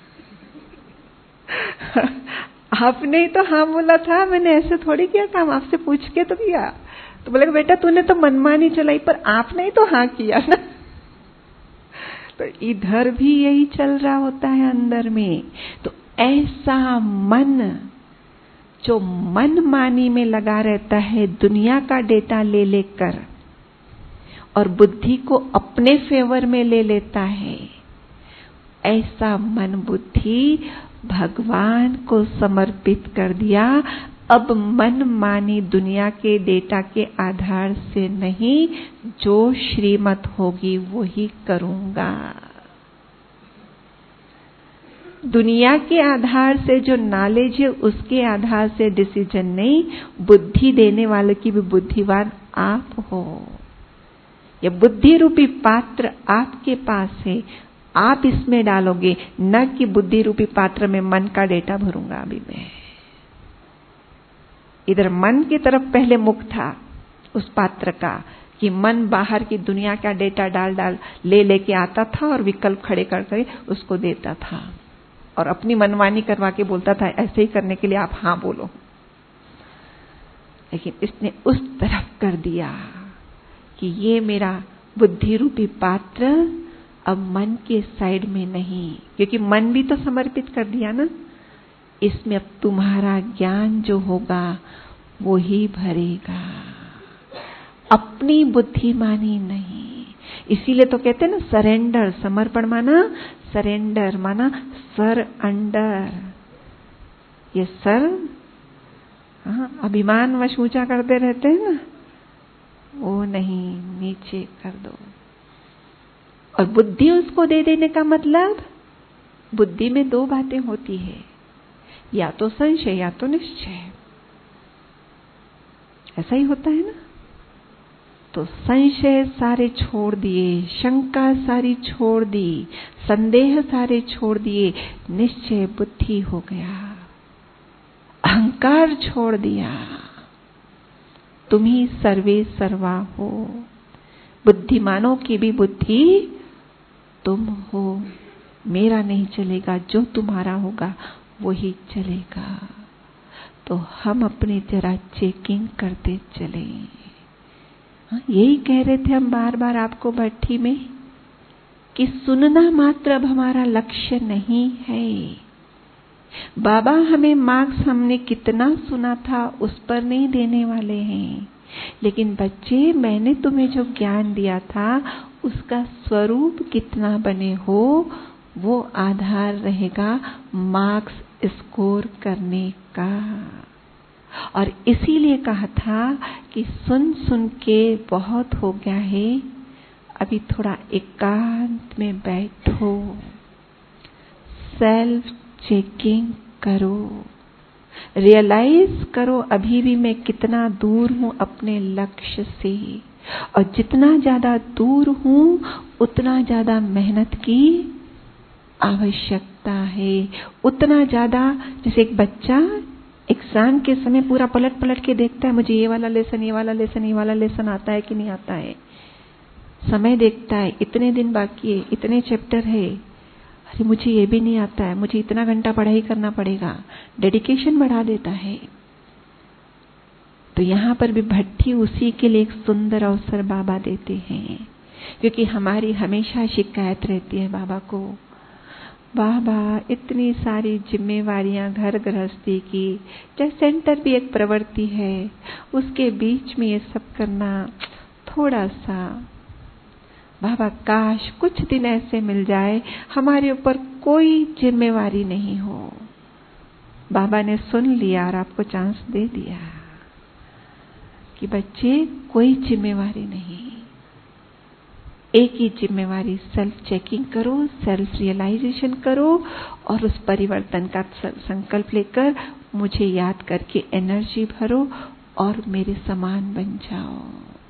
आपने ही तो हाँ बोला था, मैंने ऐसे थोड़ी किया काम, आपसे पूछ के तो किया। तो बोलेगा बेटा तूने तो मनमानी चलाई, पर आपने ही तो हाँ किया ना। तो इधर भी यही चल रहा होता है अंदर में। तो ऐसा मन जो मनमानी में लगा रहता है, दुनिया का डेटा ले लेकर और बुद्धि को अपने फेवर में ले लेता है, ऐसा मन बुद्धि भगवान को समर्पित कर दिया। अब मन मानी दुनिया के डेटा के आधार से नहीं, जो श्रीमत होगी वो ही करूंगा। दुनिया के आधार से जो नॉलेज है उसके आधार से डिसीजन नहीं, बुद्धि देने वाले की भी बुद्धिवान आप हो। ये बुद्धि रूपी पात्र आपके पास है, आप इसमें डालोगे, न कि बुद्धि रूपी पात्र में मन का डेटा भरूंगा। अभी मैं इधर मन की तरफ पहले मुख था उस पात्र का, कि मन बाहर की दुनिया का डेटा डाल डाल ले लेके आता था और विकल्प खड़े करके उसको देता था और अपनी मनमानी करवा के बोलता था ऐसे ही करने के लिए आप हाँ बोलो। लेकिन इसने उस तरफ कर दिया कि ये मेरा बुद्धि रूपी पात्र अब मन के साइड में नहीं, क्योंकि मन भी तो समर्पित कर दिया ना, इसमें अब तुम्हारा ज्ञान जो होगा वो ही भरेगा, अपनी बुद्धिमानी नहीं। इसीलिए तो कहते हैं ना सरेंडर, समर्पण माना सरेंडर, माना सर अंडर। ये सर अभिमान वश ऊंचा करते रहते हैं ना, वो नहीं, नीचे कर दो। और बुद्धि उसको दे देने का मतलब, बुद्धि में दो बातें होती है, या तो संशय या तो निश्चय। ऐसा ही होता है ना। तो संशय सारे छोड़ दिए, शंका सारी छोड़ दी, संदेह सारे छोड़ दिए, निश्चय बुद्धि हो गया, अहंकार छोड़ दिया। तुम ही सर्वे सर्वा हो, बुद्धिमानों की भी बुद्धि तुम हो। मेरा नहीं चलेगा, जो तुम्हारा होगा वही चलेगा। तो हम अपनी जरा चेकिंग करते चले। यही कह रहे थे हम बार बार आपको भट्ठी में, कि सुनना मात्र अब हमारा लक्ष्य नहीं है। बाबा हमें मार्क्स हमने कितना सुना था उस पर नहीं देने वाले हैं, लेकिन बच्चे मैंने तुम्हें जो ज्ञान दिया था उसका स्वरूप कितना बने हो वो आधार रहेगा मार्क्स स्कोर करने का। और इसीलिए कहा था कि सुन सुन के बहुत हो गया है, अभी थोड़ा एकांत में बैठो, सेल्फ चेकिंग करो, रियलाइज करो अभी भी मैं कितना दूर हूं अपने लक्ष्य से, और जितना ज्यादा दूर हूं उतना ज्यादा मेहनत की आवश्यकता है, उतना ज्यादा। जैसे एक बच्चा एग्जाम के समय पूरा पलट पलट के देखता है, मुझे ये वाला लेसन, ये वाला लेसन, ये वाला लेसन आता है कि नहीं आता है, समय देखता है, इतने दिन बाकी है, इतने चैप्टर है, अरे मुझे ये भी नहीं आता है, मुझे इतना घंटा पढ़ाई करना पड़ेगा, डेडिकेशन बढ़ा देता है। तो यहाँ पर भी भट्ठी उसी के लिए एक सुंदर अवसर बाबा देते हैं, क्योंकि हमारी हमेशा शिकायत रहती है बाबा को, बाबा इतनी सारी जिम्मेवारियां घर गृहस्थी की, चाहे सेंटर भी एक प्रवृत्ति है, उसके बीच में ये सब करना थोड़ा सा, बाबा काश कुछ दिन ऐसे मिल जाए हमारे ऊपर कोई जिम्मेवारी नहीं हो। बाबा ने सुन लिया और आपको चांस दे दिया कि बच्चे कोई जिम्मेवारी नहीं, एक ही जिम्मेवारी, सेल्फ चेकिंग करो, सेल्फ रियलाइजेशन करो और उस परिवर्तन का संकल्प लेकर मुझे याद करके एनर्जी भरो और मेरे समान बन जाओ।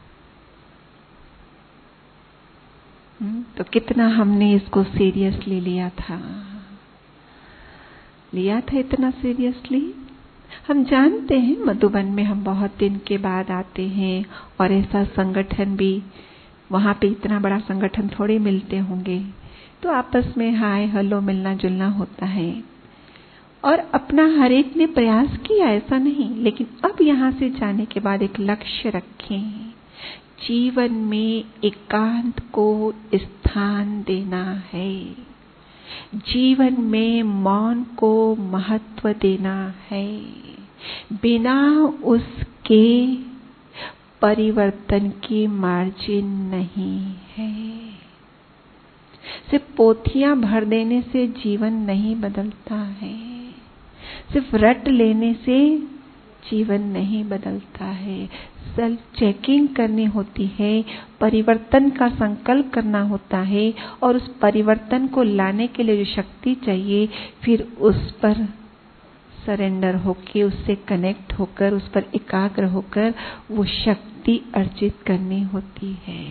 तो कितना हमने इसको सीरियसली लिया था इतना सीरियसली। हम जानते हैं मधुबन में हम बहुत दिन के बाद आते हैं और ऐसा संगठन भी, वहां पे इतना बड़ा संगठन थोड़े मिलते होंगे, तो आपस में हाय हेलो मिलना जुलना होता है और अपना हर एक ने प्रयास किया, ऐसा नहीं। लेकिन अब यहां से जाने के बाद एक लक्ष्य रखें, जीवन में एकांत को स्थान देना है, जीवन में मौन को महत्व देना है, बिना उसके परिवर्तन की मार्जिन नहीं है। सिर्फ पोथियां भर देने से जीवन नहीं बदलता है, सिर्फ रट लेने से जीवन नहीं बदलता है। सेल्फ चेकिंग करनी होती है, परिवर्तन का संकल्प करना होता है और उस परिवर्तन को लाने के लिए जो शक्ति चाहिए, फिर उस पर सरेंडर होकर, उससे कनेक्ट होकर, उस पर एकाग्र होकर वो शक्ति अर्जित करनी होती है।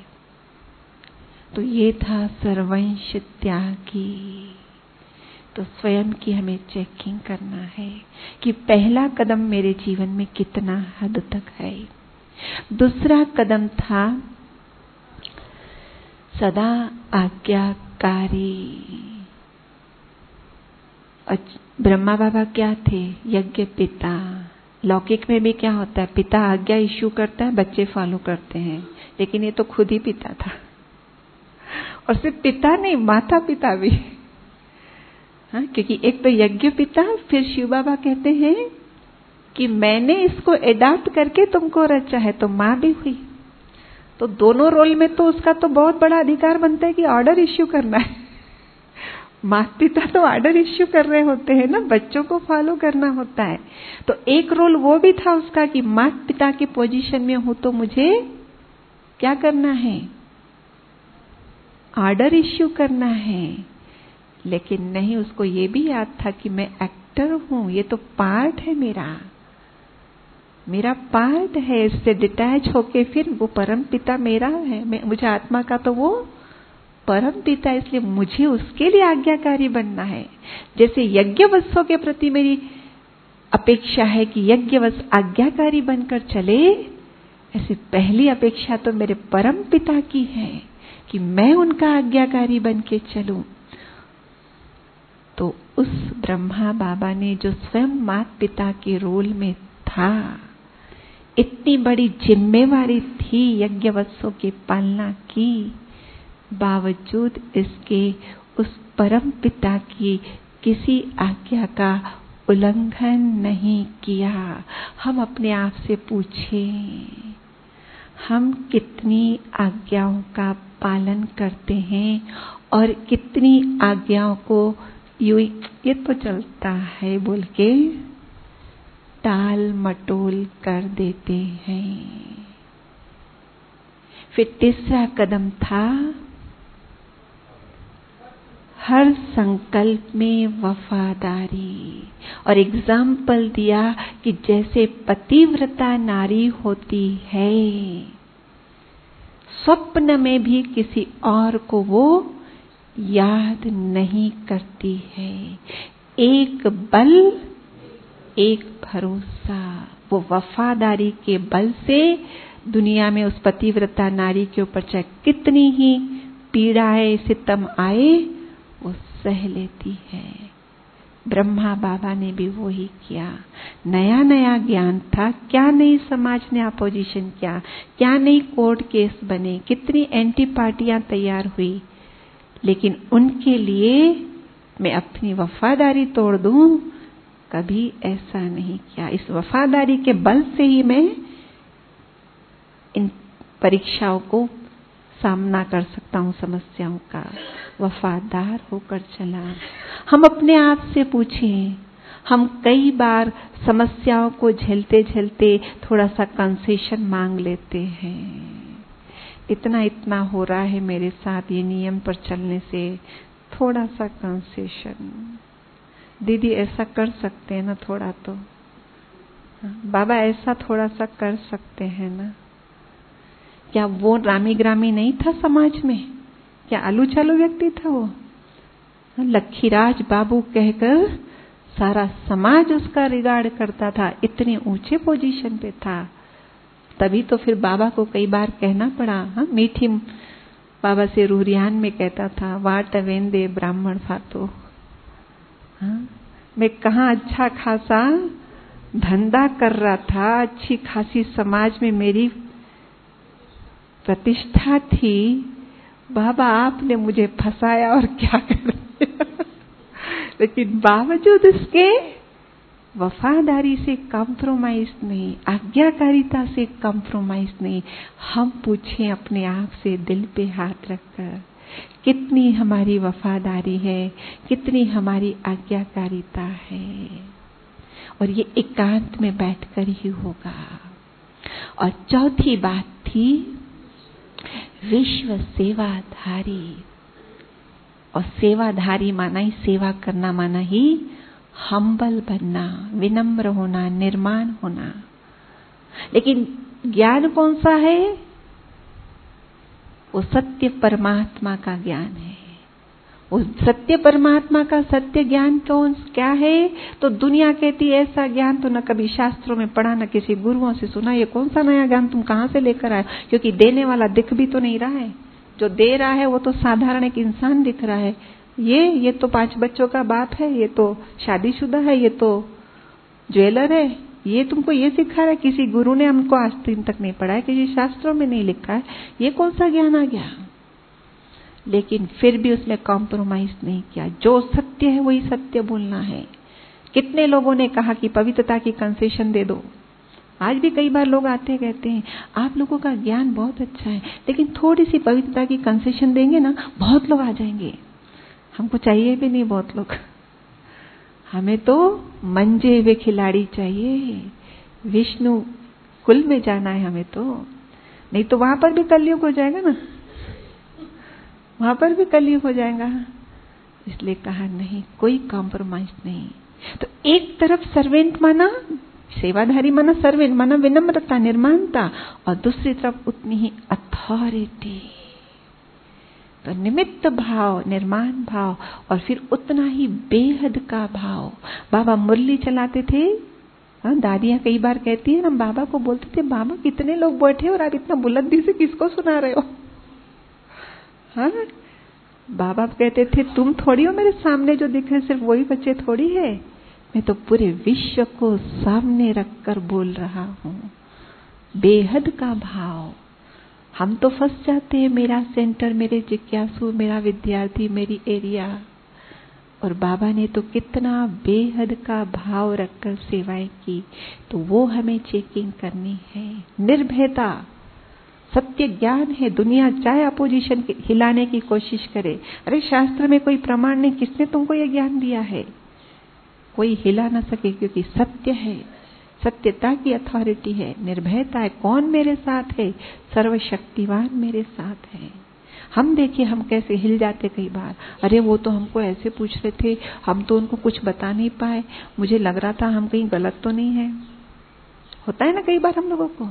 तो ये था सर्वंश त्यागी। तो स्वयं की हमें चेकिंग करना है कि पहला कदम मेरे जीवन में कितना हद तक है। दूसरा कदम था सदा आज्ञाकारी। ब्रह्मा बाबा क्या थे? यज्ञ पिता। लौकिक में भी क्या होता है? पिता आज्ञा इश्यू करता है, बच्चे फॉलो करते हैं, लेकिन ये तो खुद ही पिता था। और सिर्फ पिता नहीं, माता पिता भी। हाँ, क्योंकि एक तो यज्ञ पिता, फिर शिव बाबा कहते हैं कि मैंने इसको एडाप्ट करके तुमको रचा है, तो माँ भी हुई। तो दोनों रोल में तो उसका तो बहुत बड़ा अधिकार बनता है कि ऑर्डर इश्यू करना है। माता पिता तो ऑर्डर इश्यू कर रहे होते हैं ना, बच्चों को फॉलो करना होता है। तो एक रोल वो भी था उसका कि माता पिता की पोजीशन में हूं तो मुझे क्या करना है? ऑर्डर इश्यू करना है। लेकिन नहीं, उसको ये भी याद था कि मैं एक्टर हूं, ये तो पार्ट है, मेरा पार्ट है। इससे डिटैच होके फिर वो परम पिता मेरा है, मुझे आत्मा का तो वो परम पिता, इसलिए मुझे उसके लिए आज्ञाकारी बनना है। जैसे यज्ञवत्सों के प्रति मेरी अपेक्षा है कि यज्ञवत्स आज्ञाकारी बनकर चले, ऐसी पहली अपेक्षा तो मेरे परम पिता की है कि मैं उनका आज्ञाकारी बन के चलूं। तो उस ब्रह्मा बाबा ने जो स्वयं माता पिता के रोल में था, इतनी बड़ी जिम्मेवारी थी यज्ञवत्सों की पालना की, बावजूद इसके उस परम पिता की किसी आज्ञा का उल्लंघन नहीं किया। हम अपने आप से पूछें, हम कितनी आज्ञाओं का पालन करते हैं और कितनी आज्ञाओं को ये तो चलता है बोल के टाल मटोल कर देते हैं। फिर तीसरा कदम था हर संकल्प में वफादारी, और एग्जाम्पल दिया कि जैसे पतिव्रता नारी होती है, स्वप्न में भी किसी और को वो याद नहीं करती है। एक बल, एक भरोसा, वो वफादारी के बल से दुनिया में उस पतिव्रता नारी के ऊपर चाहे कितनी ही पीड़ाएं सितम आए, वो सह लेती है। ब्रह्मा बाबा ने भी वो ही किया। नया नया ज्ञान था, क्या नई समाज ने अपोजिशन किया, क्या नई कोर्ट केस बने, कितनी एंटी पार्टियां तैयार हुई, लेकिन उनके लिए मैं अपनी वफादारी तोड़ दूं, कभी ऐसा नहीं किया। इस वफादारी के बल से ही मैं इन परीक्षाओं को सामना कर सकता हूं, समस्याओं का। वफादार होकर चला। हम अपने आप से पूछें, हम कई बार समस्याओं को झेलते झेलते थोड़ा सा कंसेशन मांग लेते हैं। इतना हो रहा है मेरे साथ ये नियम पर चलने से, थोड़ा सा कंसेशन। दीदी ऐसा कर सकते हैं ना थोड़ा, तो बाबा ऐसा थोड़ा सा कर सकते हैं ना। क्या वो रामी ग्रामी नहीं था समाज में? क्या आलू चालू व्यक्ति था वो? लखीराज बाबू कहकर सारा समाज उसका रिगार्ड करता था, इतने ऊंचे पोजीशन पे था। तभी तो फिर बाबा को कई बार कहना पड़ा। हाँ, मीठी बाबा से रूरियान में कहता था, वाट वेंदे ब्राह्मण फातो। हाँ, मैं कहाँ अच्छा खासा धंधा कर रहा था, अच्छी खासी समाज में मेरी प्रतिष्ठा थी, बाबा आपने मुझे फंसाया और क्या कर दिया। लेकिन बावजूद इसके वफादारी से कॉम्प्रोमाइज नहीं, आज्ञाकारिता से कॉम्प्रोमाइज नहीं। हम पूछें अपने आप से दिल पे हाथ रखकर, कितनी हमारी वफादारी है, कितनी हमारी आज्ञाकारिता है। और ये एकांत में बैठकर ही होगा। और चौथी बात थी विश्व सेवाधारी। और सेवाधारी माना ही सेवा करना, माना ही हम्बल बनना, विनम्र होना, निर्माण होना। लेकिन ज्ञान कौन सा है? वो सत्य परमात्मा का ज्ञान है। वो सत्य परमात्मा का सत्य ज्ञान क्या है? तो दुनिया कहती है ऐसा ज्ञान तो न कभी शास्त्रों में पढ़ा, न किसी गुरुओं से सुना। ये कौन सा नया ज्ञान तुम कहां से लेकर आए? क्योंकि देने वाला दिख भी तो नहीं रहा है। जो दे रहा है वो तो साधारण एक इंसान दिख रहा है। ये तो 5 बच्चों का बाप है, ये तो शादीशुदा है, ये तो ज्वेलर है। ये तुमको ये सिखा रहा है, किसी गुरु ने हमको आज दिन तक नहीं पढ़ा है, किसी शास्त्रों में नहीं लिखा है। ये कौन सा ज्ञान आ गया? लेकिन फिर भी उसमें कॉम्प्रोमाइज नहीं किया। जो सत्य है वही सत्य बोलना है। कितने लोगों ने कहा कि पवित्रता की कंसेशन दे दो। आज भी कई बार लोग आते कहते हैं आप लोगों का ज्ञान बहुत अच्छा है, लेकिन थोड़ी सी पवित्रता की कंसेशन देंगे ना, बहुत लोग आ जाएंगे। हमको चाहिए भी नहीं बहुत लोग, हमें तो मंजे हुए खिलाड़ी चाहिए। विष्णु कुल में जाना है हमें तो, नहीं तो वहां पर भी कलयुग हो जाएगा ना, वहां पर भी कलयुग हो जाएगा। इसलिए कहा नहीं, कोई कॉम्प्रोमाइज नहीं। तो एक तरफ सर्वेंट माना, सेवाधारी माना, सर्वेंट माना विनम्रता, निर्माणता, और दूसरी तरफ उतनी ही अथॉरिटी। तो निमित्त भाव, निर्माण भाव, और फिर उतना ही बेहद का भाव। बाबा मुरली चलाते थे। हाँ, दादियां कई बार कहती है, हम बाबा को बोलते थे, बाबा कितने लोग बैठे और आप इतना बुलंदी से किसको सुना रहे हो? हाँ, बाबा कहते थे तुम थोड़ी हो मेरे सामने, जो दिख रहे सिर्फ वही बच्चे थोड़ी है, मैं तो पूरे विश्व को सामने रखकर बोल रहा हूँ। बेहद का भाव। हम तो फंस जाते हैं, मेरा सेंटर, मेरे जिज्ञासु, मेरा विद्यार्थी, मेरी एरिया। और बाबा ने तो कितना बेहद का भाव रखकर सेवाएं की। तो वो हमें चेकिंग करनी है। निर्भयता सत्य ज्ञान है। दुनिया चाहे अपोजिशन हिलाने की कोशिश करे, अरे शास्त्र में कोई प्रमाण नहीं, किसने तुमको ये ज्ञान दिया है? कोई हिला ना सके, क्योंकि सत्य है। सत्यता की अथॉरिटी है, निर्भयता है। कौन मेरे साथ है? सर्वशक्तिवान मेरे साथ है। हम देखिए हम कैसे हिल जाते कई बार, अरे वो तो हमको ऐसे पूछ रहे थे, हम तो उनको कुछ बता नहीं पाए, मुझे लग रहा था हम कहीं गलत तो नहीं है। होता है ना कई बार हम लोगों को।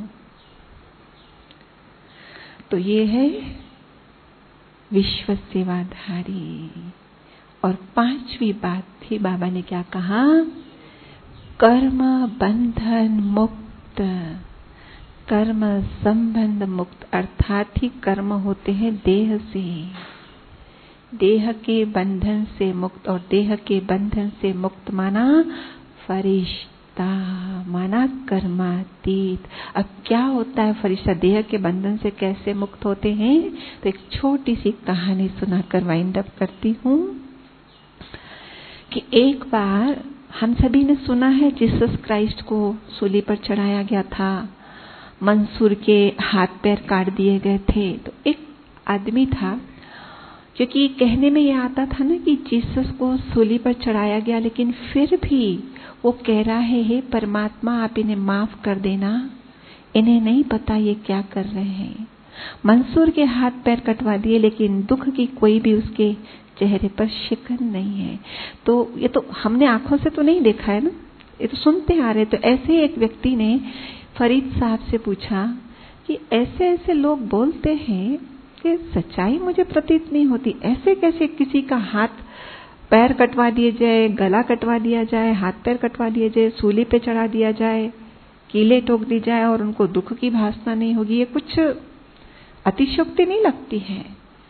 तो ये है विश्व सेवाधारी। और 5वीं बात थी, बाबा ने क्या कहा? कर्म बंधन मुक्त, कर्म संबंध मुक्त। अर्थात ही कर्म होते हैं देह से, देह के बंधन से मुक्त। और देह के बंधन से मुक्त माना फरिश्ता, माना कर्मातीत। अब क्या होता है फरिश्ता? देह के बंधन से कैसे मुक्त होते हैं? तो एक छोटी सी कहानी सुनाकर वाइंड अप करती हूँ कि एक बार हम सभी ने सुना है जीसस क्राइस्ट को सूली पर चढ़ाया गया था, मंसूर के हाथ पैर काट दिए गए थे। तो एक आदमी था, क्योंकि कहने में ये आता था ना कि जीसस को सूली पर चढ़ाया गया, लेकिन फिर भी वो कह रहा है, हे परमात्मा आप इन्हें माफ कर देना, इन्हें नहीं पता ये क्या कर रहे हैं। मंसूर के हाथ पैर कटवा दिए, लेकिन दुख की कोई भी उसके चेहरे पर शिकन नहीं है। तो ये तो हमने आंखों से तो नहीं देखा है ना, ये तो सुनते आ रहे। तो ऐसे एक व्यक्ति ने फरीद साहब से पूछा कि ऐसे ऐसे लोग बोलते हैं कि सच्चाई मुझे प्रतीत नहीं होती, ऐसे कैसे किसी का हाथ पैर कटवा दिए जाए, गला कटवा दिया जाए, हाथ पैर कटवा दिए जाए, सूली पे चढ़ा दिया जाए, कीले ठोक दी जाए और उनको दुख की भासना नहीं होगी, ये कुछ अतिशयोक्ति नहीं लगती है।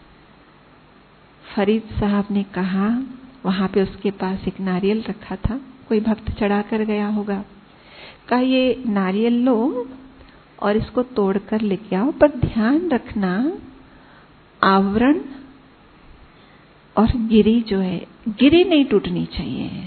फरीद साहब ने कहा, वहां पे उसके पास एक नारियल रखा था, कोई भक्त चढ़ा कर गया होगा, कहा ये नारियल लो और इसको तोड़कर लेके आओ, पर ध्यान रखना आवरण और गिरी जो है, गिरी नहीं टूटनी चाहिए।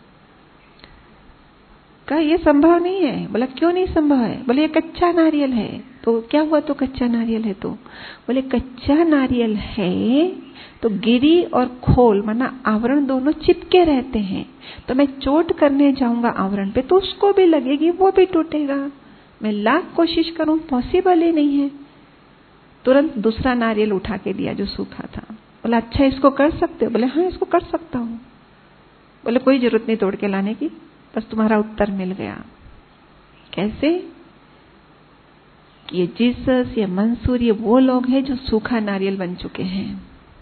कहा ये संभव नहीं है। बोला क्यों नहीं संभव है? बोले ये कच्चा नारियल है। तो क्या हुआ? तो कच्चा नारियल है तो? बोले कच्चा नारियल है तो गिरी और खोल माना आवरण दोनों चिपके रहते हैं, तो मैं चोट करने जाऊंगा आवरण पे तो उसको भी लगेगी, वो भी टूटेगा। मैं लाख कोशिश करूं, पॉसिबल ही नहीं है। तुरंत दूसरा नारियल उठा के दिया जो सूखा था। बोला अच्छा इसको कर सकते हो? बोले हाँ इसको कर सकता हूं। बोले कोई जरूरत नहीं तोड़ के लाने की, बस तुम्हारा उत्तर मिल गया। कैसे? कि ये जीसस, ये मंसूर, ये वो लोग हैं जो सूखा नारियल बन चुके हैं,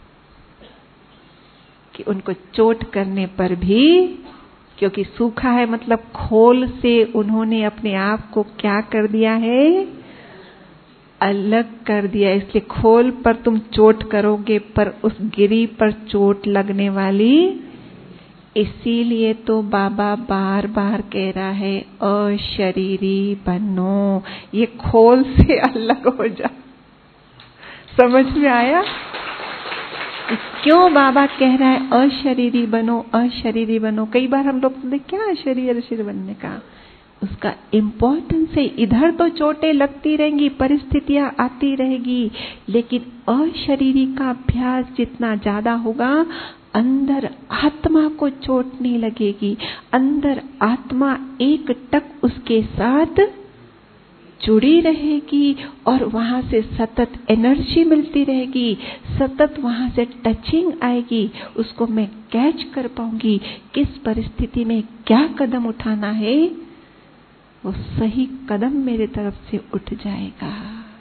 कि उनको चोट करने पर भी, क्योंकि सूखा है मतलब खोल से उन्होंने अपने आप को क्या कर दिया है? अलग कर दिया। इसलिए खोल पर तुम चोट करोगे पर उस गिरी पर चोट लगने वाली। इसीलिए तो बाबा बार बार कह रहा है अशरीरी बनो, ये खोल से अलग हो जा। समझ में आया क्यों बाबा कह रहा है अशरीरी बनो, अशरीरी बनो? कई बार हम लोग सोचते क्या अशरीरी बनने का, उसका इम्पोर्टेंस है। इधर तो चोटें लगती रहेंगी, परिस्थितियां आती रहेगी, लेकिन अशरीरी का अभ्यास जितना ज्यादा होगा, अंदर आत्मा को चोट नहीं लगेगी। अंदर आत्मा एक टक उसके साथ जुड़ी रहेगी और वहां से सतत एनर्जी मिलती रहेगी, सतत वहां से टचिंग आएगी, उसको मैं कैच कर पाऊंगी। किस परिस्थिति में क्या कदम उठाना है, वो सही कदम मेरे तरफ से उठ जाएगा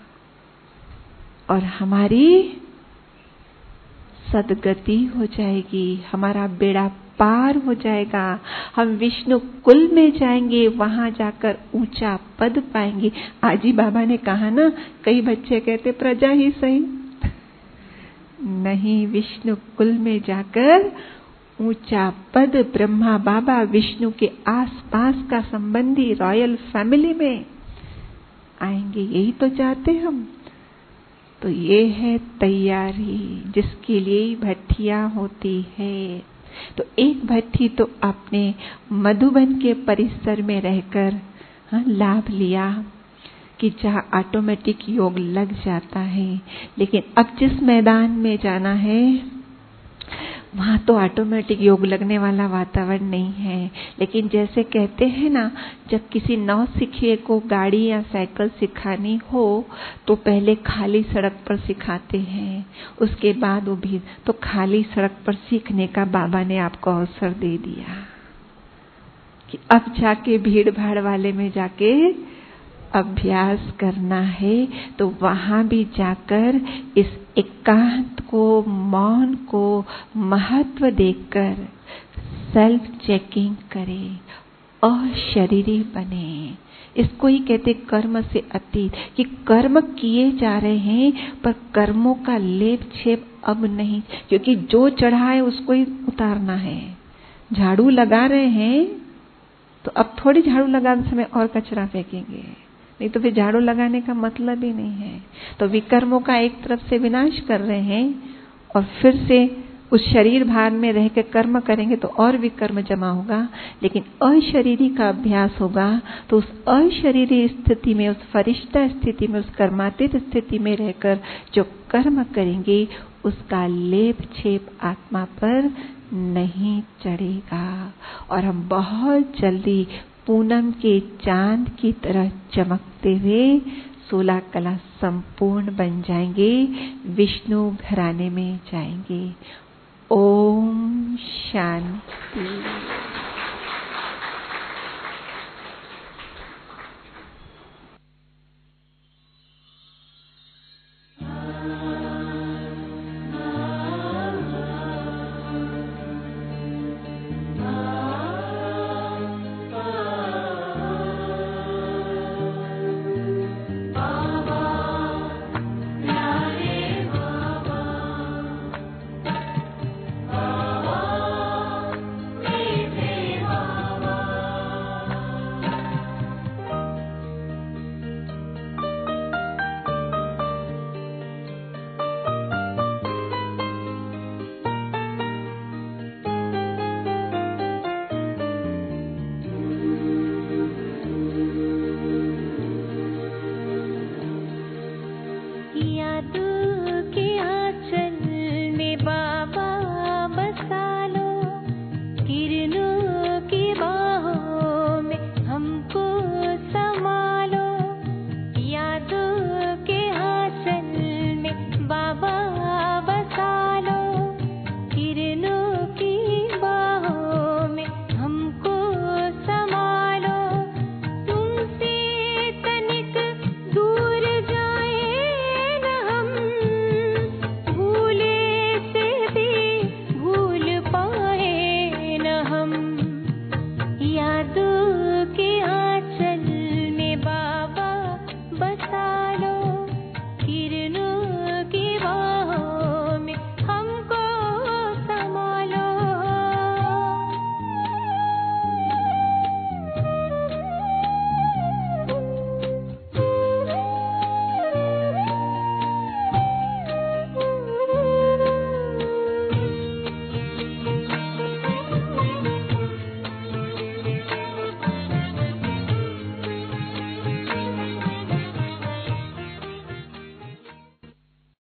और हमारी सदगति हो जाएगी, हमारा बेड़ा पार हो जाएगा। हम विष्णु कुल में जाएंगे, वहां जाकर ऊंचा पद पाएंगे। आज ही बाबा ने कहा ना, कई बच्चे कहते प्रजा ही सही नहीं, विष्णु कुल में जाकर ऊंचा पद, ब्रह्मा बाबा विष्णु के आसपास का संबंधी रॉयल फैमिली में आएंगे। यही तो चाहते हम। तो ये है तैयारी जिसके लिए भट्टियां होती है। तो एक भट्टी तो आपने मधुबन के परिसर में रहकर लाभ लिया कि जहाँ ऑटोमेटिक योग लग जाता है, लेकिन अब जिस मैदान में जाना है वहां तो ऑटोमेटिक योग लगने वाला वातावरण नहीं है। लेकिन जैसे कहते हैं ना, जब किसी नौसिखिए को गाड़ी या साइकिल सिखानी हो तो पहले खाली सड़क पर सिखाते हैं, उसके बाद वो भी तो खाली सड़क पर सीखने का बाबा ने आपको अवसर दे दिया कि अब जाके भीड़ भाड़ वाले में जाके अभ्यास करना है। तो वहां भी जाकर इस एकांत को, मौन को महत्व देकर सेल्फ चेकिंग करें, अशरीरी बने। इसको ही कहते कर्म से अतीत, कि कर्म किए जा रहे हैं पर कर्मों का लेप छेप अब नहीं, क्योंकि जो चढ़ा है उसको ही उतारना है। झाड़ू लगा रहे हैं तो अब थोड़ी झाड़ू लगाने समय और कचरा फेंकेंगे, नहीं तो फिर झाड़ू लगाने का मतलब ही नहीं है। तो विकर्मों का एक तरफ से विनाश कर रहे हैं और फिर से उस शरीर भार में रह के कर्म करेंगे तो और विकर्म जमा होगा। लेकिन अशरीरी का अभ्यास होगा तो उस अशरीरी स्थिति में, उस फरिश्ता स्थिति में, उस कर्मातीत स्थिति में रहकर जो कर्म करेंगे उसका लेप छेप आत्मा पर नहीं चढ़ेगा और हम बहुत जल्दी पूनम के चांद की तरह चमकते हुए 16 कला संपूर्ण बन जाएंगे, विष्णु घराने में जाएंगे। ओम शांति।